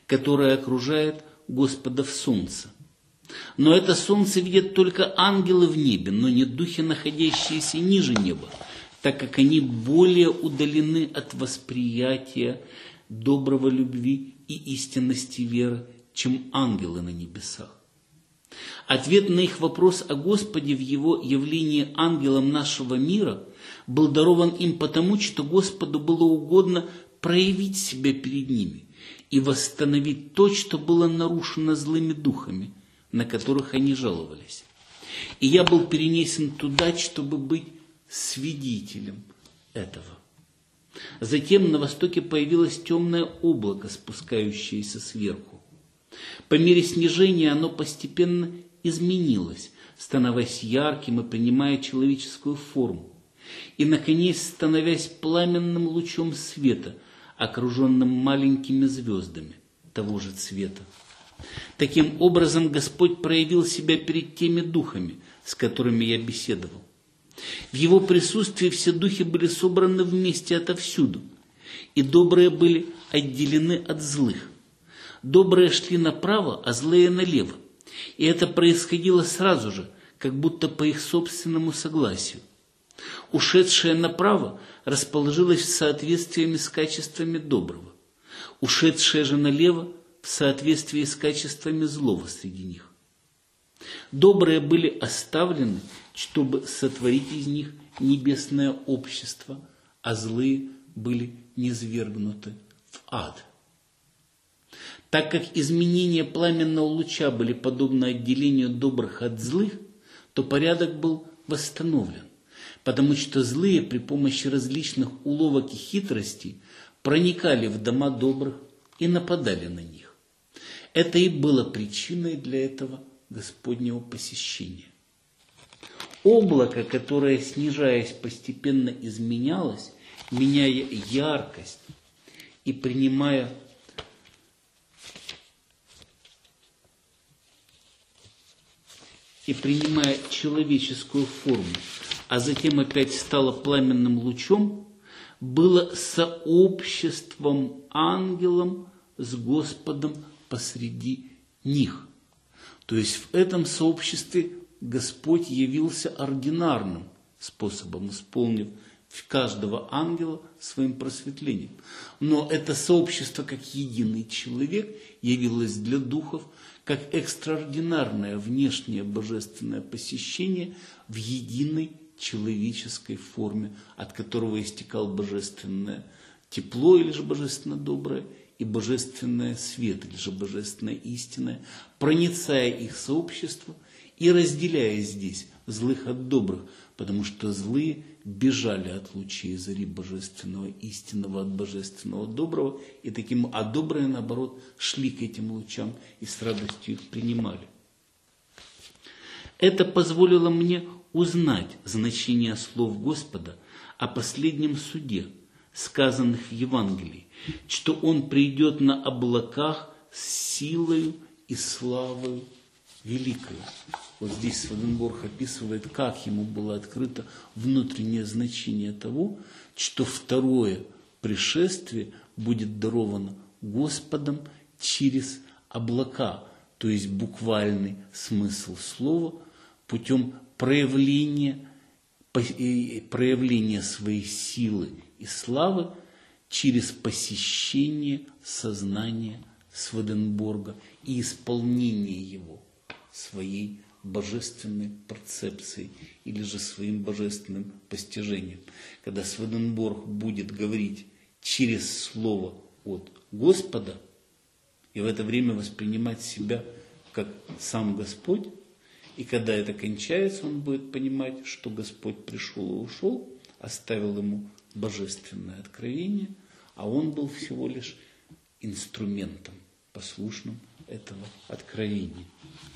которое окружает Господа в солнце. Но это солнце видят только ангелы в небе, но не духи, находящиеся ниже неба, так как они более удалены от восприятия доброго любви и истинности веры, чем ангелы на небесах. Ответ на их вопрос о Господе в его явлении ангелам нашего мира был дарован им потому, что Господу было угодно проявить себя перед ними и восстановить то, что было нарушено злыми духами, на которых они жаловались. И я был перенесен туда, чтобы быть свидетелем этого. Затем на востоке появилось темное облако, спускающееся сверху. По мере снижения оно постепенно изменилось, становясь ярким и принимая человеческую форму, и, наконец, становясь пламенным лучом света, окруженным маленькими звездами того же цвета. Таким образом, Господь проявил себя перед теми духами, с которыми я беседовал. В Его присутствии все духи были собраны вместе отовсюду, и добрые были отделены от злых. Добрые шли направо, а злые налево, и это происходило сразу же, как будто по их собственному согласию. Ушедшее направо расположилось в соответствии с качествами доброго, ушедшее же налево в соответствии с качествами злого среди них. Добрые были оставлены, чтобы сотворить из них небесное общество, а злые были низвергнуты в ад. Так как изменения пламенного луча были подобны отделению добрых от злых, то порядок был восстановлен, потому что злые при помощи различных уловок и хитростей проникали в дома добрых и нападали на них. Это и было причиной для этого Господнего посещения. Облако, которое, снижаясь, постепенно изменялось, меняя яркость и принимая человеческую форму, а затем опять стало пламенным лучом, было сообществом ангелом с Господом посреди них. То есть в этом сообществе Господь явился ординарным способом, исполнив каждого ангела своим просветлением. Но это сообщество, как единый человек, явилось для духов как экстраординарное внешнее божественное посещение в единой человеческой форме, от которого истекал божественное тепло или же божественно доброе, и божественное свет или же божественное истинное, проницая их сообщество и разделяя здесь злых от добрых, потому что злые бежали от лучей зари божественного истинного от божественного доброго, а добрые, наоборот, шли к этим лучам и с радостью их принимали. Это позволило мне узнать значение слов Господа о последнем суде, сказанных в Евангелии, что Он придет на облаках с силою и славою великою. Вот здесь Сведенборг описывает, как ему было открыто внутреннее значение того, что второе пришествие будет даровано Господом через облака, то есть буквальный смысл слова, путем проявления своей силы и славы через посещение сознания Сведенборга и исполнение его своей божественной перцепцией или же своим божественным постижением. Когда Сведенборг будет говорить через слово от Господа и в это время воспринимать себя как сам Господь, и когда это кончается, он будет понимать, что Господь пришел и ушел, оставил ему божественное откровение, а он был всего лишь инструментом, послушным этого откровения.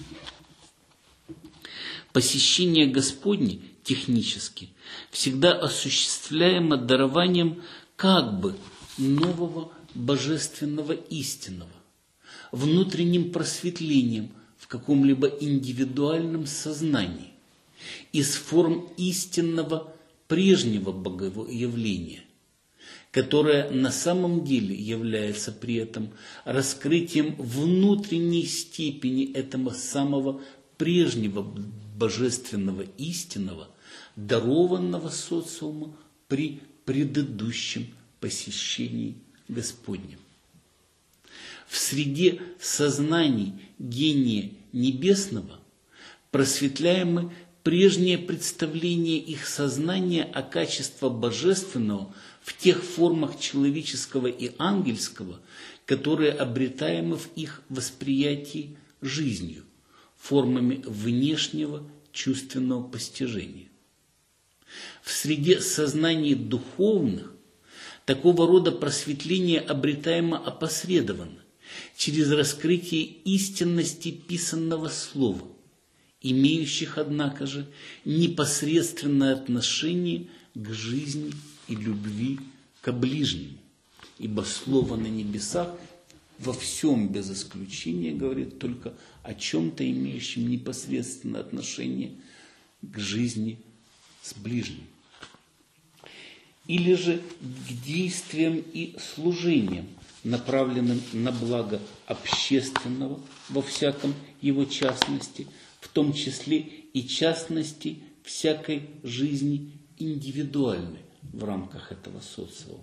Посещение Господне технически всегда осуществляемо дарованием как бы нового божественного истинного, внутренним просветлением в каком-либо индивидуальном сознании из форм истинного прежнего богоявления, которое на самом деле является при этом раскрытием внутренней степени этого самого прежнего божественного истинного, дарованного социума при предыдущем посещении Господнем. В среде сознаний гения небесного просветляемы прежнее представление их сознания о качестве божественного в тех формах человеческого и ангельского, которые обретаемы в их восприятии жизнью, формами внешнего чувственного постижения. В среде сознаний духовных такого рода просветление обретаемо опосредованно, через раскрытие истинности писанного слова, имеющих, однако же, непосредственное отношение к жизни и любви ко ближнему. Ибо слово на небесах во всем без исключения говорит только о чем-то, имеющем непосредственное отношение к жизни с ближним. Или же к действиям и служениям, направленным на благо общественного во всяком его частности, в том числе и частности всякой жизни индивидуальной в рамках этого социума.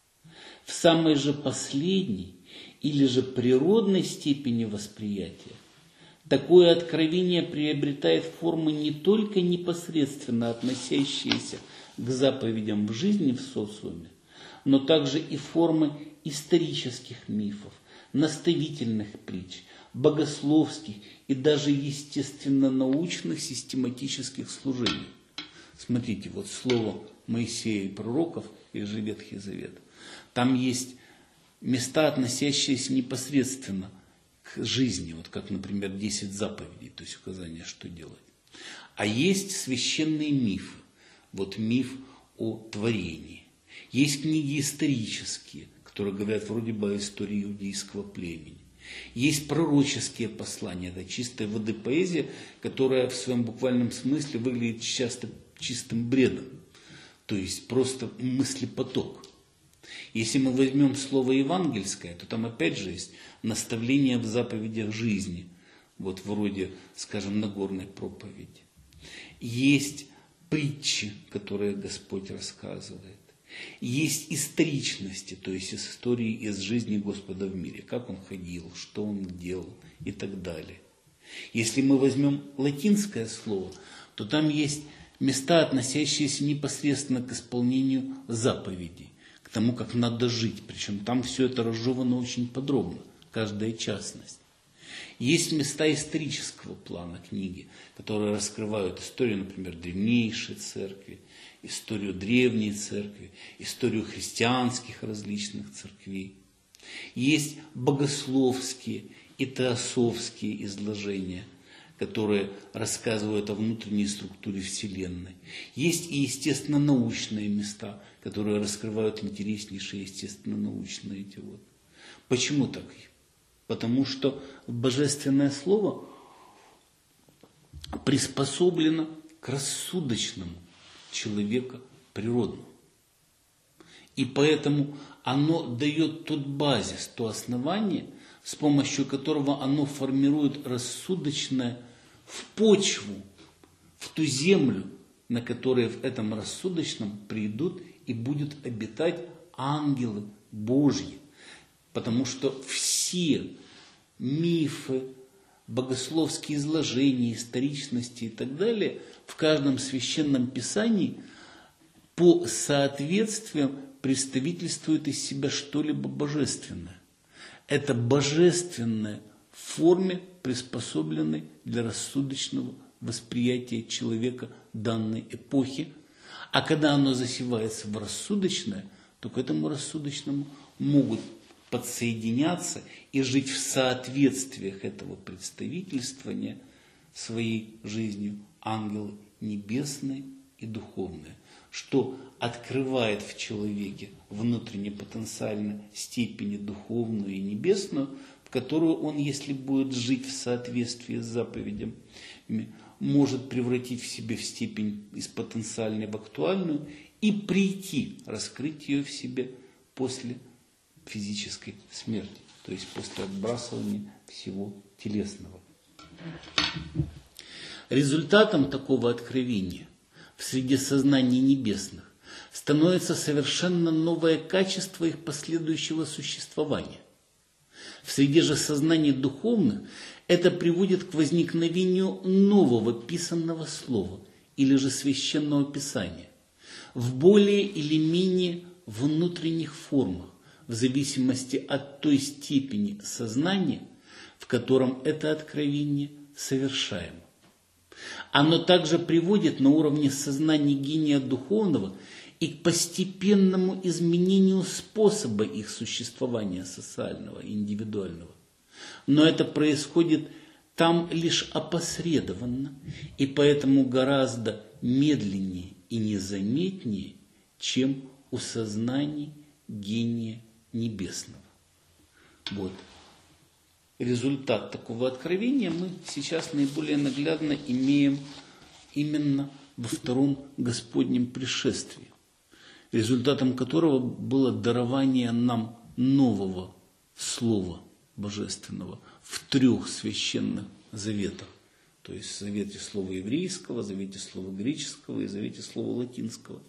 В самой же последней или же природной степени восприятия такое откровение приобретает формы не только непосредственно относящиеся к заповедям в жизни в социуме, но также и формы исторических мифов, наставительных притч, богословских и даже естественно-научных систематических служений. Смотрите, вот слово Моисея и пророков, и же Ветхий Завет. Там есть места, относящиеся непосредственно к жизни, вот как, например, 10 заповедей, то есть указание, что делать. А есть священные мифы, вот миф о творении. Есть книги исторические, которые говорят вроде бы о истории иудейского племени. Есть пророческие послания, это чистой воды поэзия, которая в своем буквальном смысле выглядит часто чистым бредом, то есть просто мыслепоток. Если мы возьмем слово евангельское, то там опять же есть наставления в заповедях жизни, вот вроде, скажем, Нагорной проповеди. Есть притчи, которые Господь рассказывает. Есть историчности, то есть из истории, из жизни Господа в мире, как Он ходил, что Он делал и так далее. Если мы возьмем латинское слово, то там есть места, относящиеся непосредственно к исполнению заповедей, к тому, как надо жить. Причем там все это разжевано очень подробно, каждая частность. Есть места исторического плана книги, которые раскрывают историю, например, древнейшей церкви, историю древней церкви, историю христианских различных церквей. Есть богословские и теософские изложения, которые рассказывают о внутренней структуре Вселенной. Есть и естественно-научные места, которые раскрывают интереснейшие естественно-научные теории. Почему так? Потому что Божественное Слово приспособлено к рассудочному человека природному. И поэтому оно дает тот базис, то основание, с помощью которого оно формирует рассудочное в почву, в ту землю, на которой в этом рассудочном придут и будут обитать ангелы Божьи. Потому что все мифы, богословские изложения, историчности и так далее в каждом священном писании по соответствию представительствуют из себя что-либо божественное. Это божественное в форме, приспособленной для рассудочного восприятия человека данной эпохи. А когда оно засевается в рассудочное, то к этому рассудочному могут подсоединяться и жить в соответствиях этого представительствования своей жизнью ангелы небесные и духовные, что открывает в человеке внутренне потенциально степени духовную и небесную, в которую он, если будет жить в соответствии с заповедями, может превратить в себе в степень из потенциальной в актуальную и прийти, раскрыть ее в себе после физической смерти, то есть после отбрасывания всего телесного. Результатом такого откровения в среде сознаний небесных становится совершенно новое качество их последующего существования. В среде же сознаний духовных это приводит к возникновению нового писанного слова или же священного писания в более или менее внутренних формах, в зависимости от той степени сознания, в котором это откровение совершаемо. Оно также приводит на уровне сознания гения духовного и к постепенному изменению способа их существования социального, индивидуального. Но это происходит там лишь опосредованно, и поэтому гораздо медленнее и незаметнее, чем у сознаний гения небесного. Вот. Результат такого откровения мы сейчас наиболее наглядно имеем именно во втором Господнем пришествии, результатом которого было дарование нам нового Слова Божественного в 3 священных заветах, то есть в завете слова еврейского, завете слова греческого и завете слова латинского,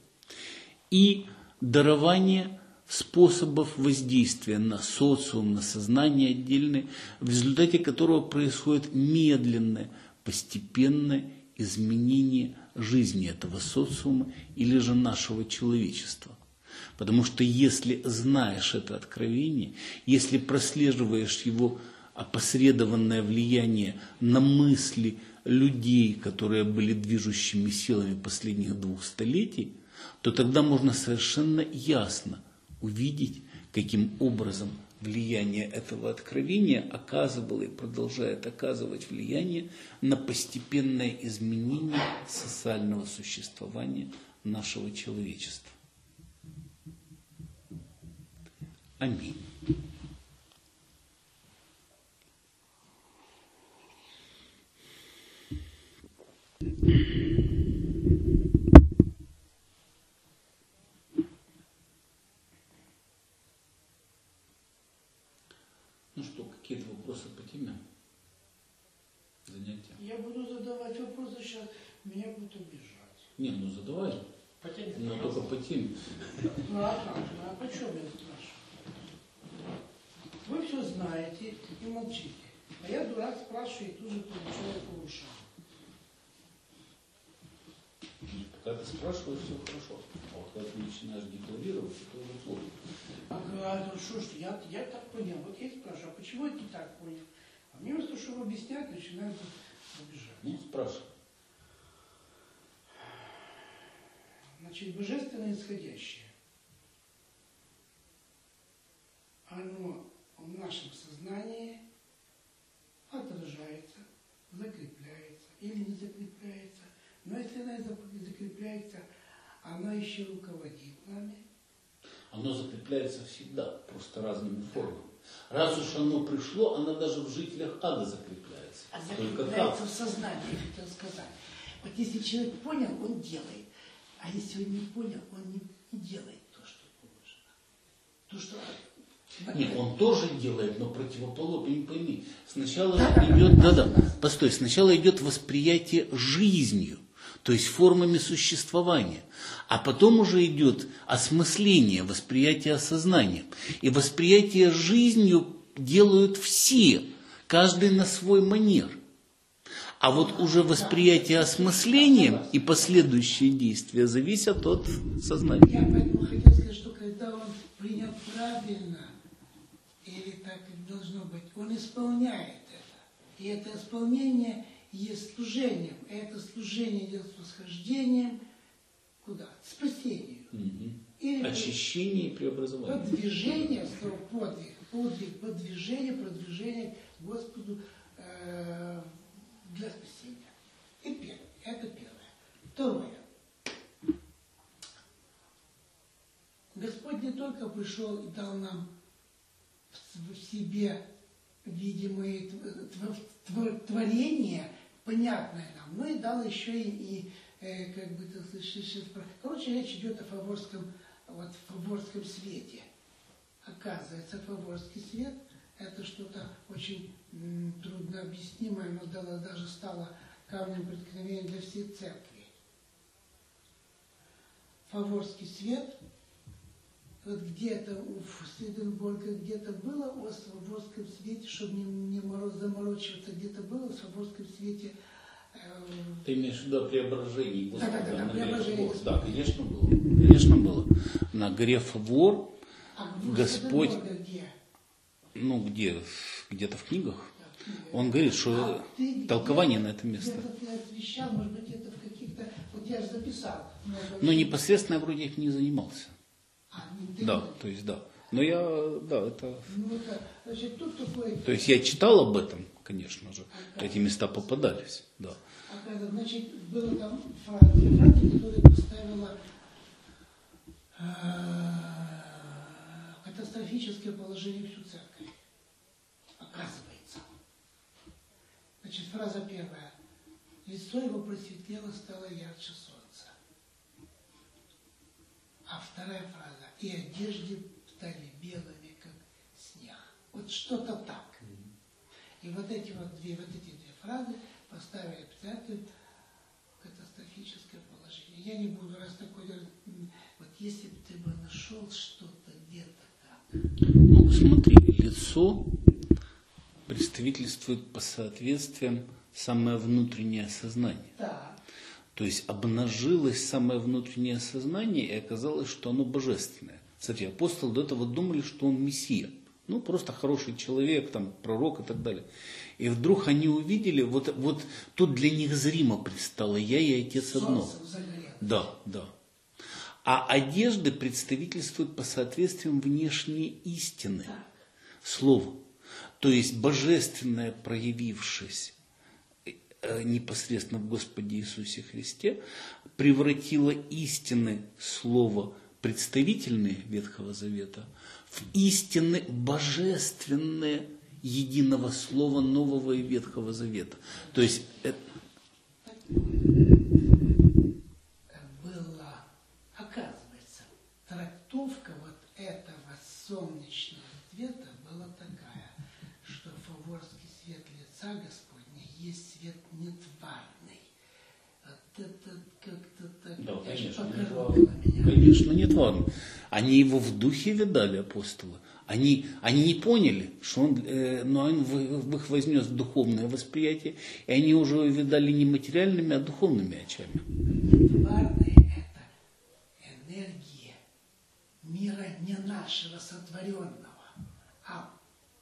и дарование способов воздействия на социум, на сознание отдельное, в результате которого происходит медленное, постепенное изменение жизни этого социума или же нашего человечества. Потому что если знаешь это откровение, если прослеживаешь его опосредованное влияние на мысли людей, которые были движущими силами последних 2 столетий, то тогда можно совершенно ясно увидеть, каким образом влияние этого откровения оказывало и продолжает оказывать влияние на постепенное изменение социального существования нашего человечества. Аминь. Ну что, какие-то вопросы по теме? Занятия? Я буду задавать вопросы сейчас, меня будут обижать. Не, ну задавай. По теме, Но только по теме. Ну а как же, а почем я спрашиваю? Вы все знаете и молчите. А я, дурак, спрашиваю и тут же получаю по ушам. Когда ты спрашиваешь, все хорошо. А вот когда ты начинаешь декларировать, это уже плохо. А что ж, я так понял. Вот я и спрашиваю, а почему я не так понял? А мне вместо того, чтобы объяснять, начинают обижать. Ну, спрашивай. Значит, божественное исходящее, оно в нашем сознании отражается, закрепляется или не закрепляется. Но если она закрепляется, она еще руководит нами. Оно закрепляется всегда, просто разными формами. Раз уж оно пришло, оно даже в жителях ада закрепляется. А Только закрепляется как? в сознании, я хотел сказать. Вот если человек понял, он делает. А если он не понял, он не делает то, что положено. То, что... Нет, он тоже делает, но противоположно, пойми. Сначала идет, постой, сначала идет восприятие жизнью, то есть формами существования, а потом уже идет осмысление, восприятие осознанием. И восприятие жизнью делают все, каждый на свой манер. А вот уже восприятие осмыслением и последующие действия зависят от сознания. Я поэтому хотел сказать, что когда он принял правильно, или так и должно быть, он исполняет это. И это исполнение есть служением. И это служение идет с восхождением куда? К спасению. Или Очищение и преобразование. подвижение, слово подвиг, продвижение к Господу для спасения. И первое. Это первое. Второе. Господь не только пришел и дал нам в себе видимые творения, понятное нам, но и дал еще и короче, речь идет о фаворском свете. оказывается, фаворский свет – это что-то очень трудно объяснимое, но даже стало камнем преткновения для всей церкви. Фаворский свет, вот где-то у Сведенборга где-то было о фаворском свете, чтобы не заморочиваться, где-то было в фаворском свете. Ты имеешь в виду о преображении Господа? Да, преображение. Да, конечно было. Конечно было. На горе Фавор Господь, Где? ну где-то в книгах, он говорит, что толкование на это место. Я освещал, может быть, это в каких-то, вот я же записал. Но непосредственно я вроде их не занимался. Да, Ты то есть да. Но я, да, это... Ну, это, значит, тут такой... То есть я читал об этом, конечно же. Эти места попадались, да. Значит, было там две фразы, которые поставила катастрофическое положение всю церковь. Оказывается. Значит, фраза первая. Лицо его просветлело, стало ярче солнца. А вторая фраза. И одежды стали белыми, как снег. Вот что-то так. И вот эти две фразы поставили писатель в катастрофическое положение. Я не буду раз такой говорить, вот если бы ты бы нашел что-то где-то так. Ну, смотри, лицо представительствует по соответствиям самое внутреннее сознание. Да. То есть обнажилось самое внутреннее сознание, и оказалось, что оно божественное. Кстати, апостолы до этого думали, что он мессия. Ну, просто хороший человек, там, пророк и так далее. И вдруг они увидели, вот тут для них зримо предстало я и Отец одно. Да, да. А одежды представительствуют по соответствиям внешней истины. Слова. То есть божественное, проявившись непосредственно в Господе Иисусе Христе, превратило истины слова представительные Ветхого Завета в истины божественные единого слова Нового и Ветхого Завета. То есть была, оказывается, трактовка вот этого солнечного света была такая, что фаворский свет лица Господня есть свет нетварный. Вот это как-то так, да, конечно, покоробило меня. Конечно, нетварный. Они его в духе видали, апостолы. Они не поняли, что но он в их вознес духовное восприятие, и они уже его видали не материальными, а духовными очами. Нетварная – это энергия мира не нашего сотворенного, а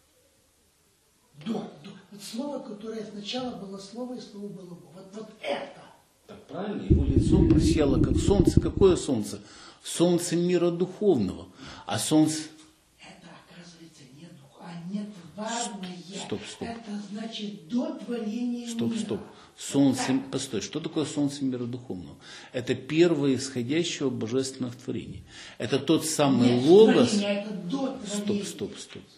до. Вот слово, которое сначала было слово, и слово было Бог. Вот это. Так правильно, его лицо просияло, как солнце. Какое солнце? Солнце мира духовного. А солнце... Это, оказывается, не дух, а нетварное. Стоп. Это значит до творения мира. Стоп. Солнце... Постой, что такое солнце мира духовного? Это первое исходящего божественного творения. Это тот самый логос... Это до творения. Стоп.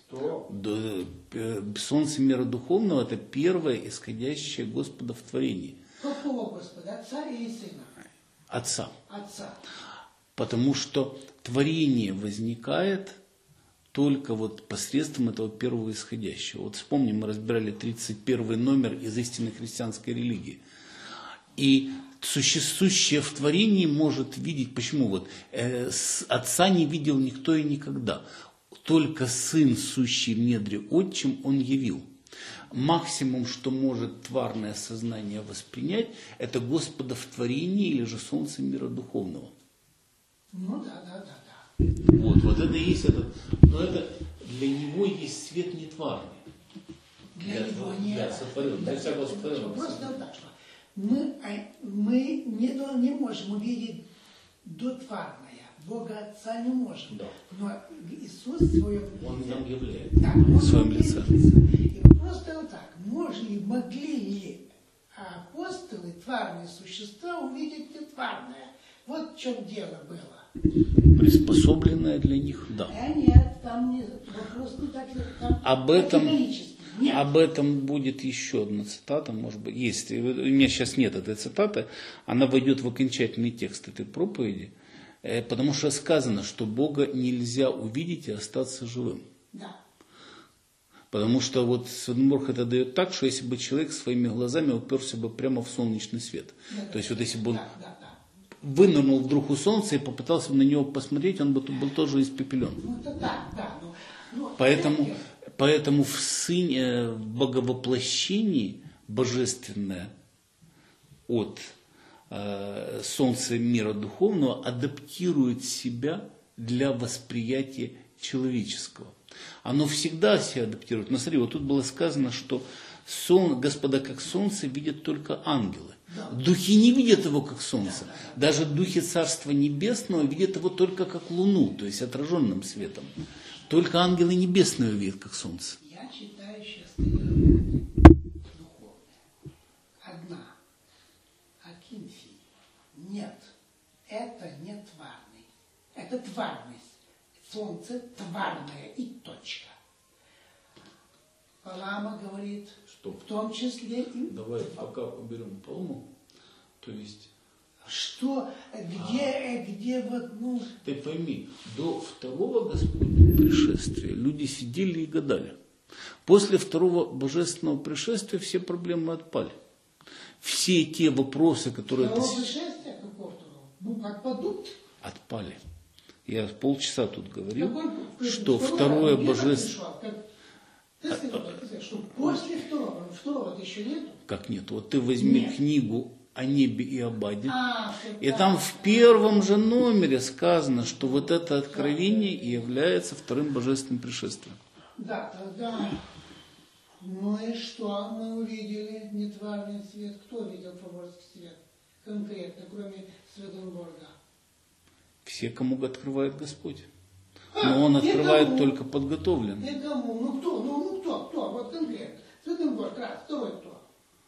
Солнце мира духовного – это первое исходящее Господа в творении. Какого Господа? Отца или Сына? Отца. Отца. Потому что творение возникает только вот посредством этого первого исходящего. Вот вспомним, мы разбирали 31 номер из истинной христианской религии. И сущее в творении может видеть, почему вот Отца не видел никто и никогда. Только Сын, сущий в недре Отчим, Он явил. Максимум, что может тварное сознание воспринять, это Господа в творении или же солнце мира духовного. Ну да. Вот это и есть этот. Но это для него есть свет нетварный. Для него нет. Для сотворенного. Для всякого сотворенного. Просто так, что мы не можем увидеть дотварное. Бога Отца не можем. Да. Но Иисус в своем лице. Он нам являет. Да, в своем лице. И просто вот так. Могли ли апостолы, тварные существа, увидеть нетварное? Вот в чем дело было. Приспособленное для них, да. Нет, там не вопрос не так. Об этом будет еще одна цитата, может быть, есть. У меня сейчас нет этой цитаты, она войдет в окончательный текст этой проповеди. Потому что сказано, что Бога нельзя увидеть и остаться живым. Да. Потому что вот Сведенборг это дает так, что если бы человек своими глазами уперся бы прямо в солнечный свет. Да, То есть вот если бы он да. вынырнул вдруг у солнца и попытался бы на него посмотреть, он бы был тоже испепелен. Ну это да. Поэтому в Сыне, в Боговоплощении божественное от солнца мира духовного адаптирует себя для восприятия человеческого. Оно всегда себя адаптирует. Но смотри, вот тут было сказано, что Господа как солнце видят только ангелы. Духи не видят его как солнце. Даже духи Царства Небесного видят его только как луну, то есть отраженным светом. Только ангелы небесные видят как солнце. Я читаю сейчас духовные. Одна. Акинфий. Нет. Это не тварный. Это тварность. Солнце тварное и точка. Палама говорит, Что? в том числе и... Давай пока уберем Палму, то есть... Что, где вот, ну... Ты пойми, до второго Господнего пришествия люди сидели и гадали. После второго божественного пришествия все проблемы отпали. Все те вопросы, которые... Второго пришествия какого второго? Отпадут? Отпали. Я полчаса тут говорил, Какой, что второе божественное... Ты сказал, что после второго-то еще нету? Как нет? Вот ты возьми Нет. книгу о небе и об аде, и там в первом же номере сказано, что вот это откровение и является вторым божественным пришествием. Да, тогда... Ну и что мы увидели? Нетварный свет. Кто видел фаворский свет? Конкретно, кроме Сведенборга. Все, кому открывает Господь. Но Он открывает только подготовленных. И кому? Ну кто? Вот конкретно. Сведенборг, раз, второй кто?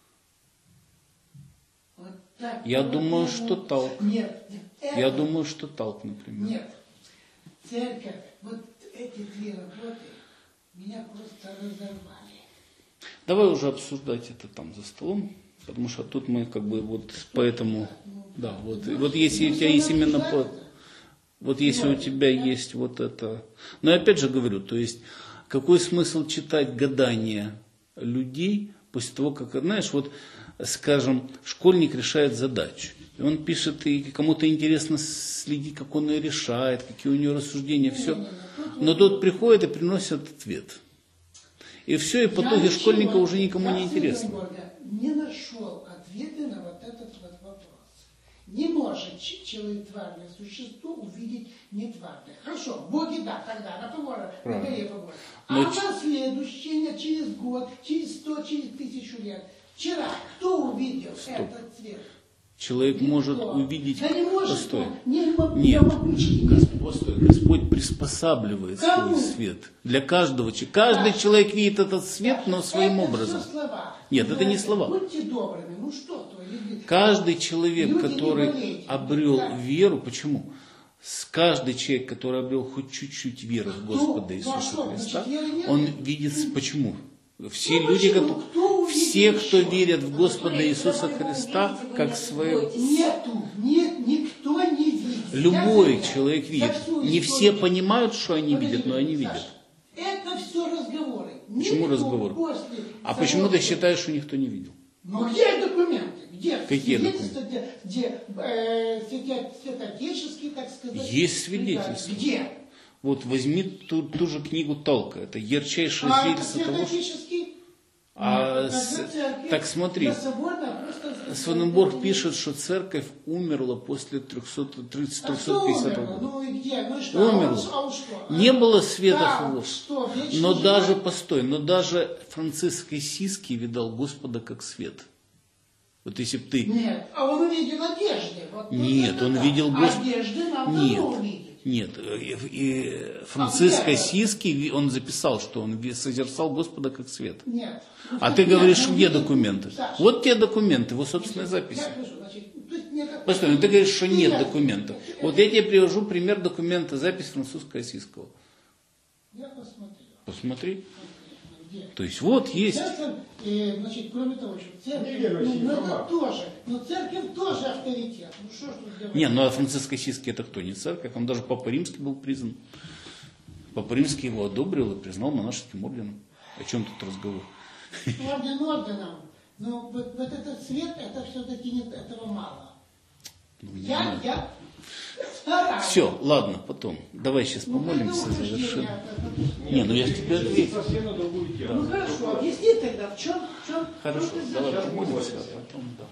Вот так. Я думаю, что Талк. Нет. Я думаю, что Талк, например. Нет. Церковь, вот эти две работы меня просто разорвали. Давай уже обсуждать это там за столом, потому что тут мы как бы вот поэтому, да, вот если у тебя есть именно, вот если у тебя есть вот это, но я опять же говорю, то есть какой смысл читать гадания людей после того, как, знаешь, вот, скажем, школьник решает задачу, и он пишет, и кому-то интересно следить, как он ее решает, какие у него рассуждения, все, но тот приходит и приносит ответ. И все, и по итоге школьника уже никому не интересно. Не нашел ответа на вот этот вот вопрос. Не может человек-тварное существо увидеть нетварное. Хорошо, боги, да, тогда на Помора, на горе Помора. А последующее, через год, через 100, через 1000 лет, вчера, кто увидел этот цвет? Человек может увидеть... Да не может, Постой. Нет, Господь приспосабливает свой свет. Для каждого человека. Каждый человек видит этот свет, но своим образом. Нет, это не слова. Будьте добрыми, ну что то. Каждый человек, который обрел веру, почему? Каждый человек, который обрел хоть чуть-чуть веры в Господа Иисуса Христа, он видит, почему? Все люди, все, кто верят в Господа Иисуса Христа, как своего... Никто не видит. Любой человек видит. Не все понимают, что они видят, но они видят. Это все разговоры. Почему разговоры? А почему ты считаешь, что никто не видел? Ну где документы? Где? Какие документы? Где святотеческие, так сказать. Есть свидетельства. Где? Вот возьми ту же книгу Талка. Это ярчайшее свидетельство того, что... Так смотри, Сведенборг пишет, что церковь умерла после 350 года. Ну и где? Ну и что? Умерла. Не было света волос. Но даже, постой, но даже Франциск Ассизский видал Господа как свет. Вот если бы ты... Нет, а он увидел одежды. Нет, он видел Господа... Одежды нам давно увидеть. Нет, и Франциск Ассизский, он записал, что он созерцал Господа как свет. Нет. А ты говоришь, где документы? Вот те документы, его собственной записи. Постой, ну ты говоришь, что нет документов. Вот я тебе привожу пример документа, запись Франциска Ассизского. Я посмотрю. Посмотри. Где? То есть вот есть... Церковь, значит, кроме того, что церковь, Неверующий ну, это формат. тоже, но церковь тоже авторитет. Ну что ж тут говорить? Не, ну а Франциск Ассизский это кто? Не церковь, он даже Папа Римский был признан. Папа Римский его одобрил и признал монашеским орденом. О чем тут разговор? Орден орденом, но вот этот свет, это все-таки нет, этого мало. Ну, не знаю. Я стараюсь. Все, ладно, потом. Давай сейчас Ну, помолимся, это завершим. убеждение, это- Не, ну я же тебе ответил. Совсем на другую тему. Ну хорошо, объясни тогда, в чем? Хорошо, ты давай знаешь? помолимся, а потом да.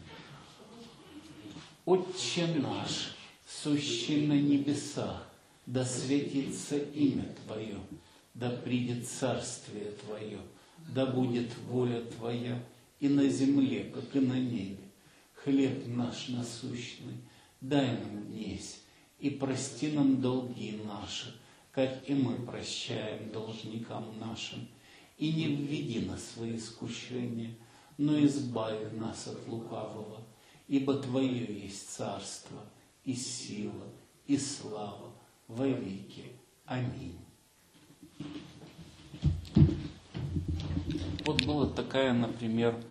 Отче наш, сущий на небесах, да светится имя Твое, да придет царствие Твое, да будет воля Твоя и на земле, как и на небе. Хлеб наш насущный дай нам днесь, и прости нам долги наши, как и мы прощаем должникам нашим. И не введи нас в свои искушения, но избави нас от лукавого, ибо Твое есть царство, и сила, и слава во веки. Аминь. Вот была такая, например,